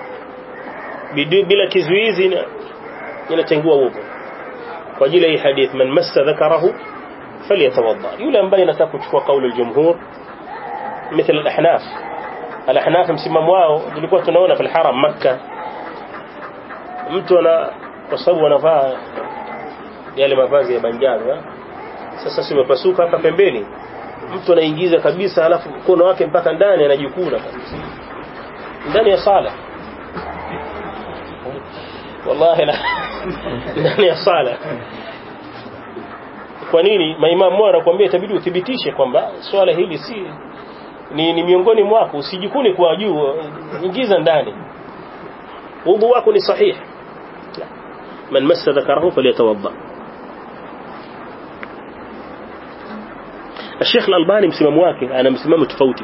بلا كزويز ينتهوا وضوء. وجل أي حديث من مس ذكره فليتوضأ. يولم بين تكتشف قول الجمهور مثل الأحناف. الأحناف msimamo tulikuwa tunaona في الحرم مكة, mtu kwa sababu anavaa yale mavazi ya banjaro, sasa simepasuka hapa pembeni, mtu anaingiza kabisa, alafu mkono wake mpaka ndani anajikuna kabisa ndani ya sala. wallahi la ndani ya sala. Kwa nini maimamu wanakuambia itabidi uthibitishe kwamba swala hili si ni miongoni mwako, usijikune kwa juu, ingiza ndani. Wudu wako ni sahihi. Man massa dhakarahu falyatawadda. Sheikh Al-Albani msimamo wake ana msimamo tofauti.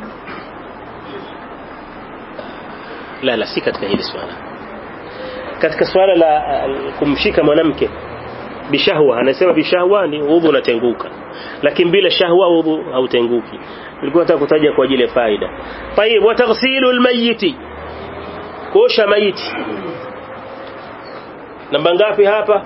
La si katika hili swala. Katika swala la kumshika mwanamke bishahwa, anasema bishahwa ni udhu unatenguka, lakini bila shahwa udhu hautenguki. Nilikuwa nataka kutaja kwa ajili ya faida. Tayeb, wa taghsilul mayyit, kuosha maiti. Namba ngapi hapa?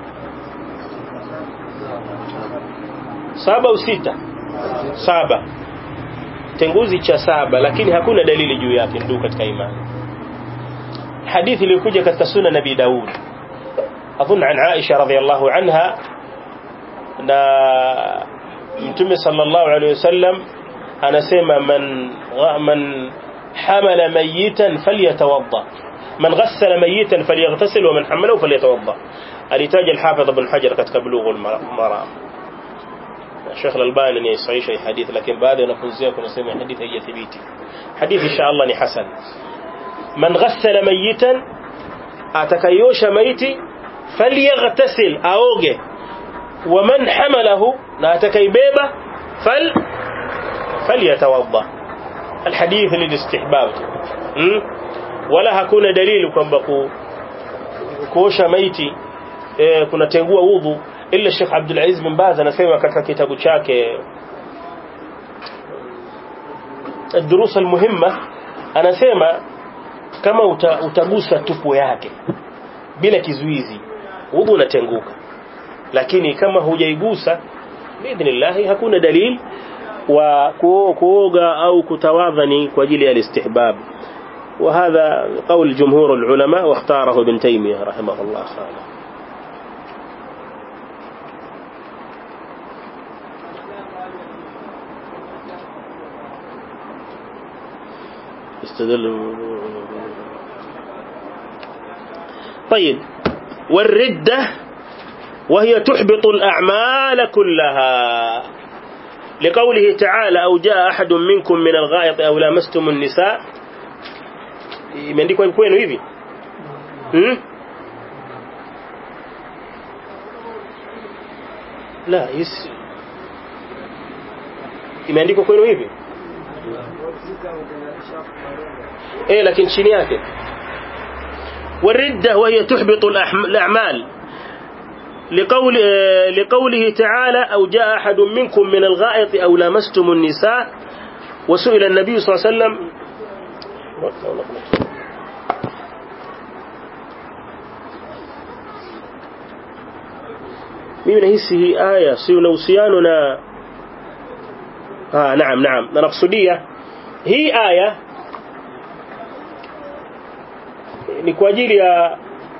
7 au 6? 7. Tenguzi cha 7, lakini hakuna dalili juu yake ndio katika imani. Hadithi iliyokuja katika Sunan Nabii Daud أظن عن عائشة رضي الله عنها أن متى صلى الله عليه وسلم أنا سمع من حمل ميتا فليتوضأ، من غسل ميتا فليغتسل، ومن حمله فليتوضأ. الإتاج الحافظ بن حجر كتب بلوغ المرام. الشيخ الألباني يصحيح أي حديث، لكن بعد نفوزيه كنا سمع حديث هي ثبيتي، حديث إن شاء الله ني حسن. من غسل ميتا أتكيوش ميتي فليغتسل أوجه، ومن حمله لا تكيبيبه فليتوضأ. الحديث للاستحباب، ولا هكون دليل kwamba kuosha maiti kunatengua udhu, illa Sheikh Abdul Aziz bin Baz anasema katika kitabu chake الدروس المهمة, anasema kama utagusa tupo yake bila kizuizi udhu unatenguka, lakini kama hujaigusa biidhnillah hakuna dalili wa kuoga au kutawadhani kwa ajili ya istihbab. وهذا قول جمهور العلماء واختاره ابن تيمية رحمه الله تعالى. استدل. طيب، والردة وهي تحبط الأعمال كلها، لقوله تعالى أو جاء أحد منكم من الغائط أو لامستم النساء. imeandikwa kwenu hivi la imeandikwa kwenu hivi lakini chini yake والردة وهي تحبط الأعمال لقوله تعالى أو جاء أحد منكم من الغائط أو لامستم النساء. وسئل النبي صلى الله عليه وسلم mimi nahisi hii aya sio na uhusiano na naam na nakusudia hii aya ni kwa ajili ya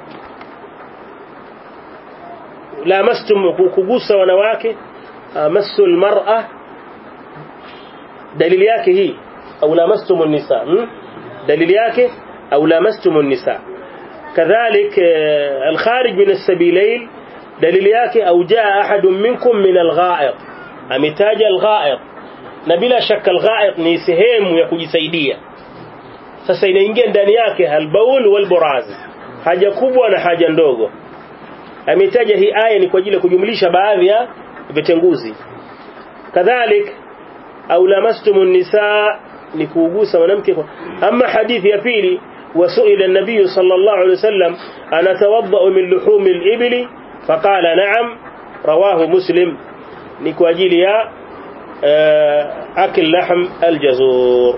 lamastum, kugusa wanawake, masul mar'a, dalili yake hii au lamastum an-nisa, dalili yake au lamastum an-nisa. kadhalik al-kharij min as-sabilayn, dalili yake au jaa ahadun minkum min al-gha'id, ametaja al-gha'id, na bila shaka al-gha'id ni sehemu ya kujisaidia. Sasa inaingia ndani yake al-baul wal-buraz, haja kubwa na haja ndogo. Ametaja hii aya ni kwa ajili ya kujumlisha baadhi ya vitenguzi. kadhalik au lamastumun nisa ni kuugusa mwanamke. Ama hadithi ya pili, wasuila an-nabiy sallallahu alayhi wasallam ana tawadda min luhumi al-ibli faqala na'am, rawahu Muslim, ni kwa ajili ya akil lahm al-jazur.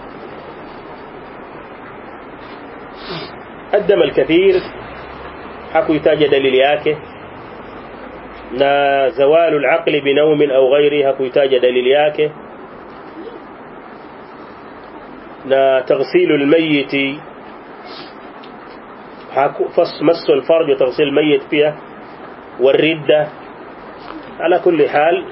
الدم الكثير hakuitaja dalili yake, na zawalu al-aqli bi nawm au ghairi hakuitaja dalili yake, na taghsilu al-mayyit masu al-farj wa taghsil al-mayyit pia, والردة على كل حال.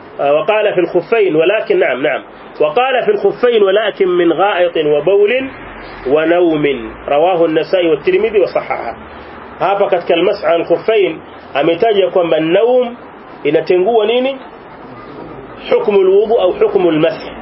وقال في الخفين ولكن نعم وقال في الخفين ولكن من غائط وبول wa nawmin rawahu an-Nasa'i wa Tirmidhi wa sahaha. Hapa katika al-mas'a al-khuffain ametaja kwamba an-nawm inatengua nini hukumu al-wudu au hukumu al-masah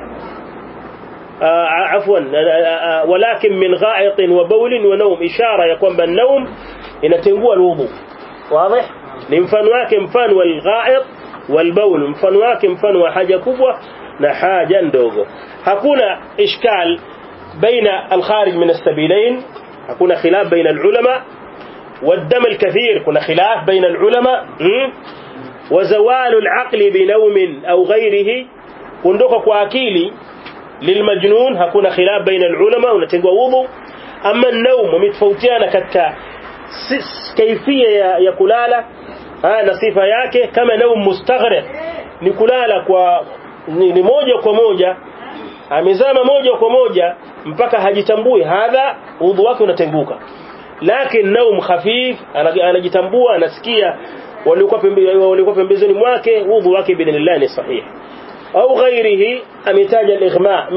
عفوا ولكن من غائط وبول ونوم إشارة يكون بالنوم inatengua الوضوء واضح ni mfano wake mfano والغائط والبول mfano wake mfano wa haja kubwa na haja ndogo hakuna ishkal baina al-kharij min as-sabilain hakuna khilaf baina al-ulama والدم الكثير kuna khilaf baina al-ulama وزوال العقل بنوم أو غيره kuondoka kwa akili للمجنون hakuna khilaf baina al-ulama unatengua wudu ama an-nawm wametofautiana katika kaifia ya kulala na sifa yake kama nawm mustaghriq ni kulala kwa ni moja kwa moja amezama moja kwa moja mpaka hajitambui hadha wudu wake unatenguka lakini nawm khafif anajitambua anasikia walikuwa pembezoni mwake wudu wake biidhnillah ni sahih أو غيره أمثال الإغماء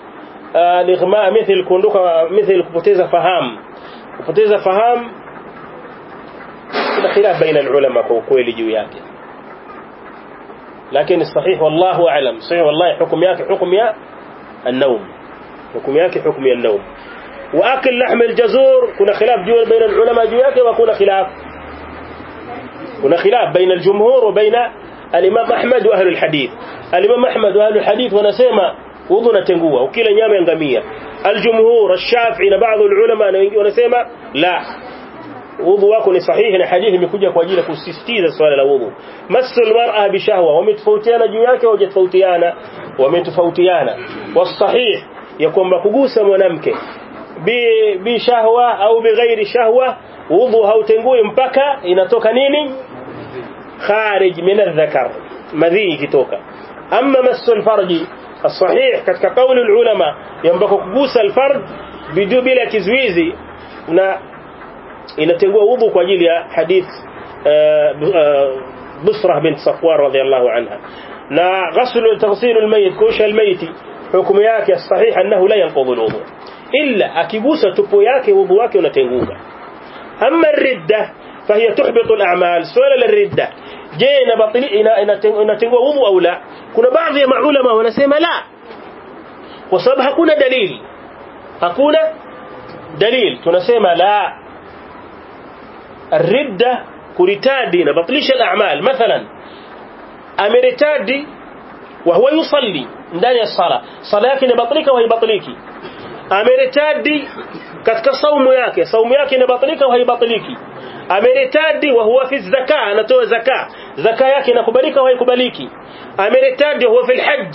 مثل كندوكا مثل كبتيزة فهام كنا خلاف بين العلماء وكويل جوياك لكن الصحيح والله أعلم صحيح والله حكم يا النوم حكم يا النوم وأكل لحم الجزور كنا خلاف بين العلماء جوياك وكنا خلاف بين الجمهور وبين الإمام أحمد وأهل الحديث الإمام أحمد وأهل الحديث ونسمع وضوء تنقوه وكلا نيام ينقمية الجمهور الشافعي بعض العلماء ونسمع لا وضوء صحيح حديث مكوجة كواجيلة كسستيزة سؤال الوضوء مس المرأة بشهوة ومتفوتيانا جياك ومتفوتيانا والصحيح يكون مكوجوسا ونمك بشهوة أو بغير شهوة وضوء أو تنقوه مبكى inatoka nini خارج من الذكر مذي كتوكا أما مس الفرج الصحيح كتك قول العلماء ينبغي كبوس الفرج بدو بلا كزويزي inatengua wudu kwa ajili ya hadith Busrah bint Safwan radhiyallahu anha na taghsil al-mayt kusha al-mayt hukumu yake sahih annahu la yanqudhu al-wudu illa akigusa tupo yake wudu wake unatenguka amma ar-ridda fahiya tuhbitu al-a'mal suala ar-ridda je inatengua wudu au la kuna baadhi ya maulama wanasema la kwa sababu hakuna dalil tunasema la الردة كرتادي نبطلش الأعمال مثلا أمرتادي وهو يصلي ndani الصلاة صلاة نبطلك وهي بطليكي أمرتادي katika saumu yake inabatilika au haibatiliki ameritadi wa huwa fi zaka anatoa zaka yake inakubalika au haikubaliki ameritadi huwa fi alhajj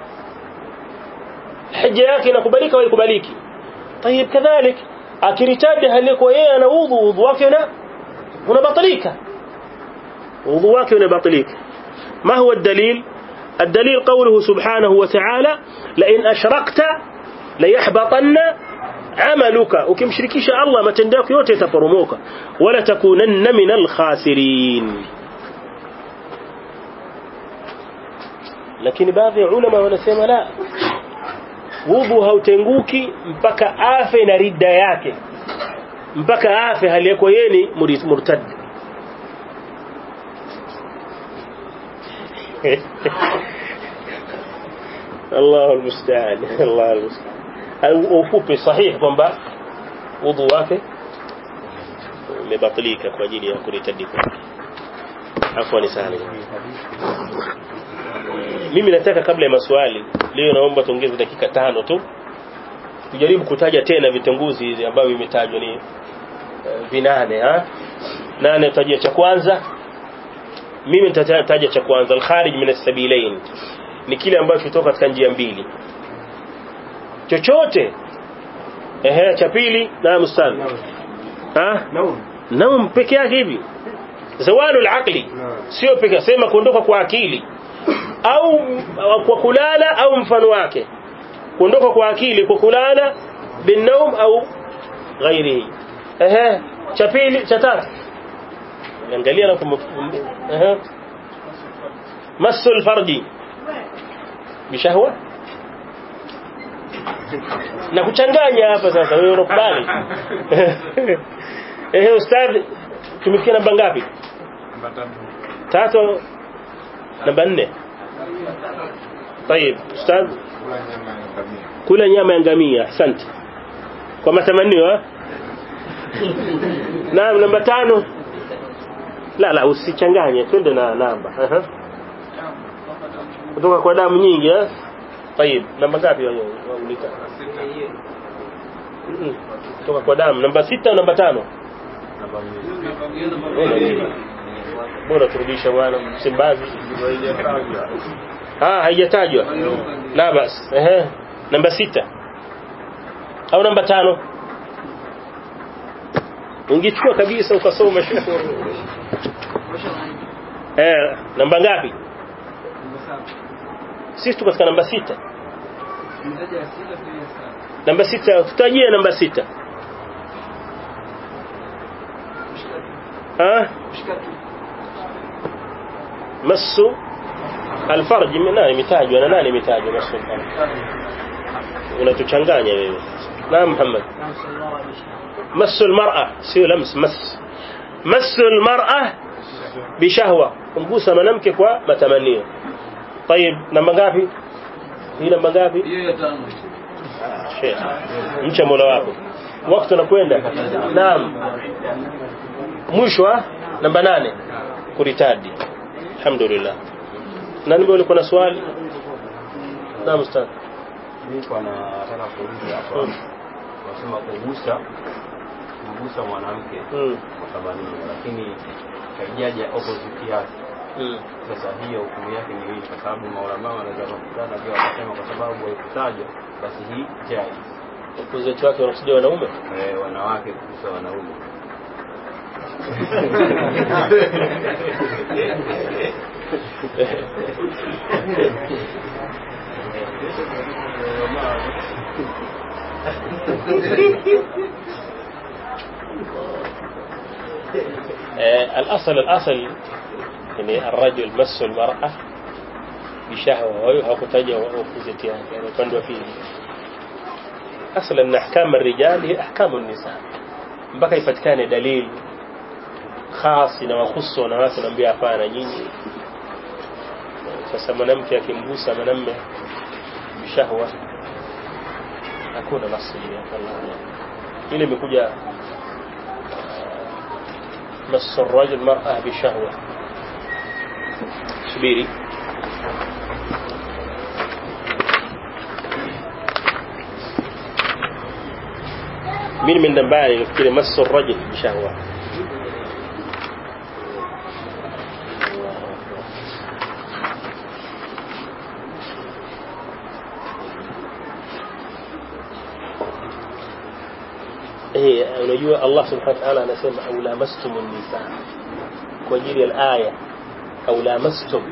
hija yake inakubalika au haikubaliki طيب كذلك akiritadi halikuwa yeye ana wudu wake unabatilika wudu wake unabatilika ما هو الدليل الدليل قوله سبحانه وتعالى لئن أشركت ليحبطن عملك وكمشركيش الله ما تنداك yote yataporomoka wala takunanna minal khasirin lakini baadhi ya ulama wanasema la wudu hautenguki mpaka afe na ridda yake mpaka afe hali yako yeye ni murtad الله المستعان الله المستعان ufupi sahihi kwamba wudu wake umebatilika kwa ajili ya kuritadi kwake afwani sana mimi nataka kabla ya maswali leo naomba tuongeze dakika 5 tu tujaribu kutaja tena vitanguzi hizi ambavyo vimetajwa ni vinane nane tutajia cha kwanza mimi nitataja cha kwanza al-kharij min as-sabilain ni kile ambacho kutoka katika njia mbili chochote cha pili na mustadhi naum peke yake hivi zawalul aqli sio peke sema kuondoka kwa akili au kwa kulala au mfano wake kuondoka kwa akili kwa kulala binnaum au ghairihi cha pili cha tatu angalia na masul farji bishahwa na kuchanganya hapa sasa wewe unakubali. Ustadh tumefikia namba ngapi? Namba 3 namba 4. طيب استاذ kula nyama ya ngamia. Asante kwa matamanio. Naam, namba 5. La usichanganye, twende na namba. Kutoka kwa damu nyingi. طيب namba ngapi wewe unita? Kutoka kwa damu namba 6 au namba 5? Bora turudisha bwana Msimbazi. Haijatajwa. La basi. Namba 6 au namba 5? Ungechukua kabisa ukasoma shukuru. Namba ngapi? Sisi tuko katika namba 6. Namba 6 tutajie namba 6. Masu alfarj nani mitajwa na nani mitajwa masu alfarj? Unatuchanganya wewe. Na Muhammad. Masu almar'a sio lams masu almar'a bishahwa, kumgusa mwanamke kwa matamanio. طيب namba ngapi? Hii namba ngapi? Hiyo ya 5. Sheikh mcha Mola wako. Wakati unakwenda. Naam. Mwisho namba 8 kuritadi. Alhamdulillah. Nani mbona kuna swali? Naam ustaz. Mimi nataka kuuliza hapa. Wasema kugusa mwanamke kwa sababu lakini haijaja opposite yake. Sasa hiyo hukumu yake ni nini? Kwa sababu maulama wanaweza kukutana pia wakasema kwa sababu haikutajwa basi hii jaiz. Opposite wake wanakusudia wanaume? Wanawake kugusa wanaume. الأصل يعني الرجل مس المرأة بشهوة ويحكتجه وأفزتها يعني فندوا فيه. أصلا أن أحكام الرجال هي أحكام النساء mpaka ipatikane dalili khas inawahusu wanawake naambia hapana nyinyi. Sasa mwanamke akimgusa mwanamume bishahwa hakuna nasibu ya Allah. Ile imekuja مس الرجل المرأة بشهوة. subiri mimi nimendambani nafikiri مس الرجل بشهوة. unajua Allah subhanahu wa ta'ala anasema au lamastumun nisa kwa ajili ya aya au lamastum.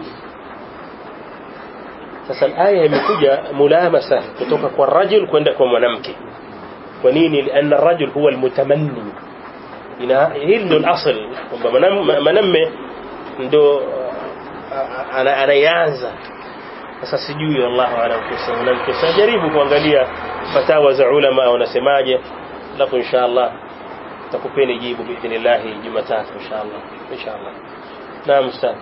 Sasa aya imekuja mulamasa kutoka kwa rajul kwenda kwa mwanamke. Kwa nini? Lianna ar-rajul huwa al-mutamanni. Hili ndio al-asl kwamba mwanamume ndo anaanza. Sasa sijui Allahu a'lam kusema mwanamke. Sajaribu kuangalia fatawa za ulama wanasemaje. Lapo inshallah takupeni jibu biidhnillah Jumatatu inshallah. Naam ustaz.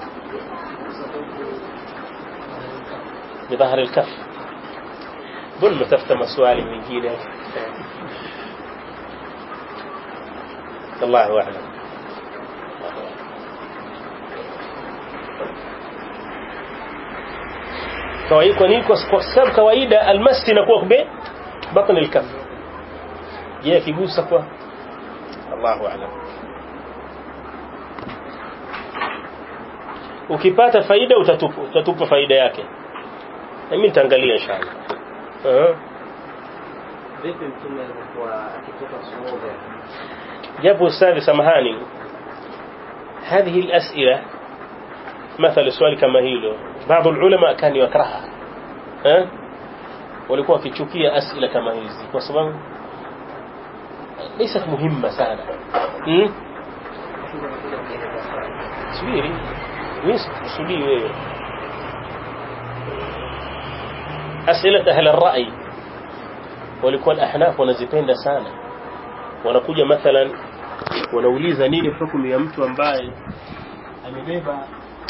بظهر الكف ظلم تفتح مسؤال من جيله الله أعلم. kwa sababu kawaida almasti inakuwa kwa batn alkaf. Je, kigusa kwa Allahu a'lam. Ukipata faida utatupa faida yake. Mimi nitaangalia inshallah. Vipi mtume alikuwa akitoka suoga? Japo ustadhi samahani, هذه الأسئلة مثل سؤال كما hilo بعض العلماء كان يكرهها walikuwa wakichukia asila kama hizi kwa sababu ليست مهمة sana. subiri wewe أسئلة أهل الرأي walikuwa al-ahnaf wanazipenda sana. Wanakuja mathalan wanauliza nini hukumu ya mtu ambaye amebeba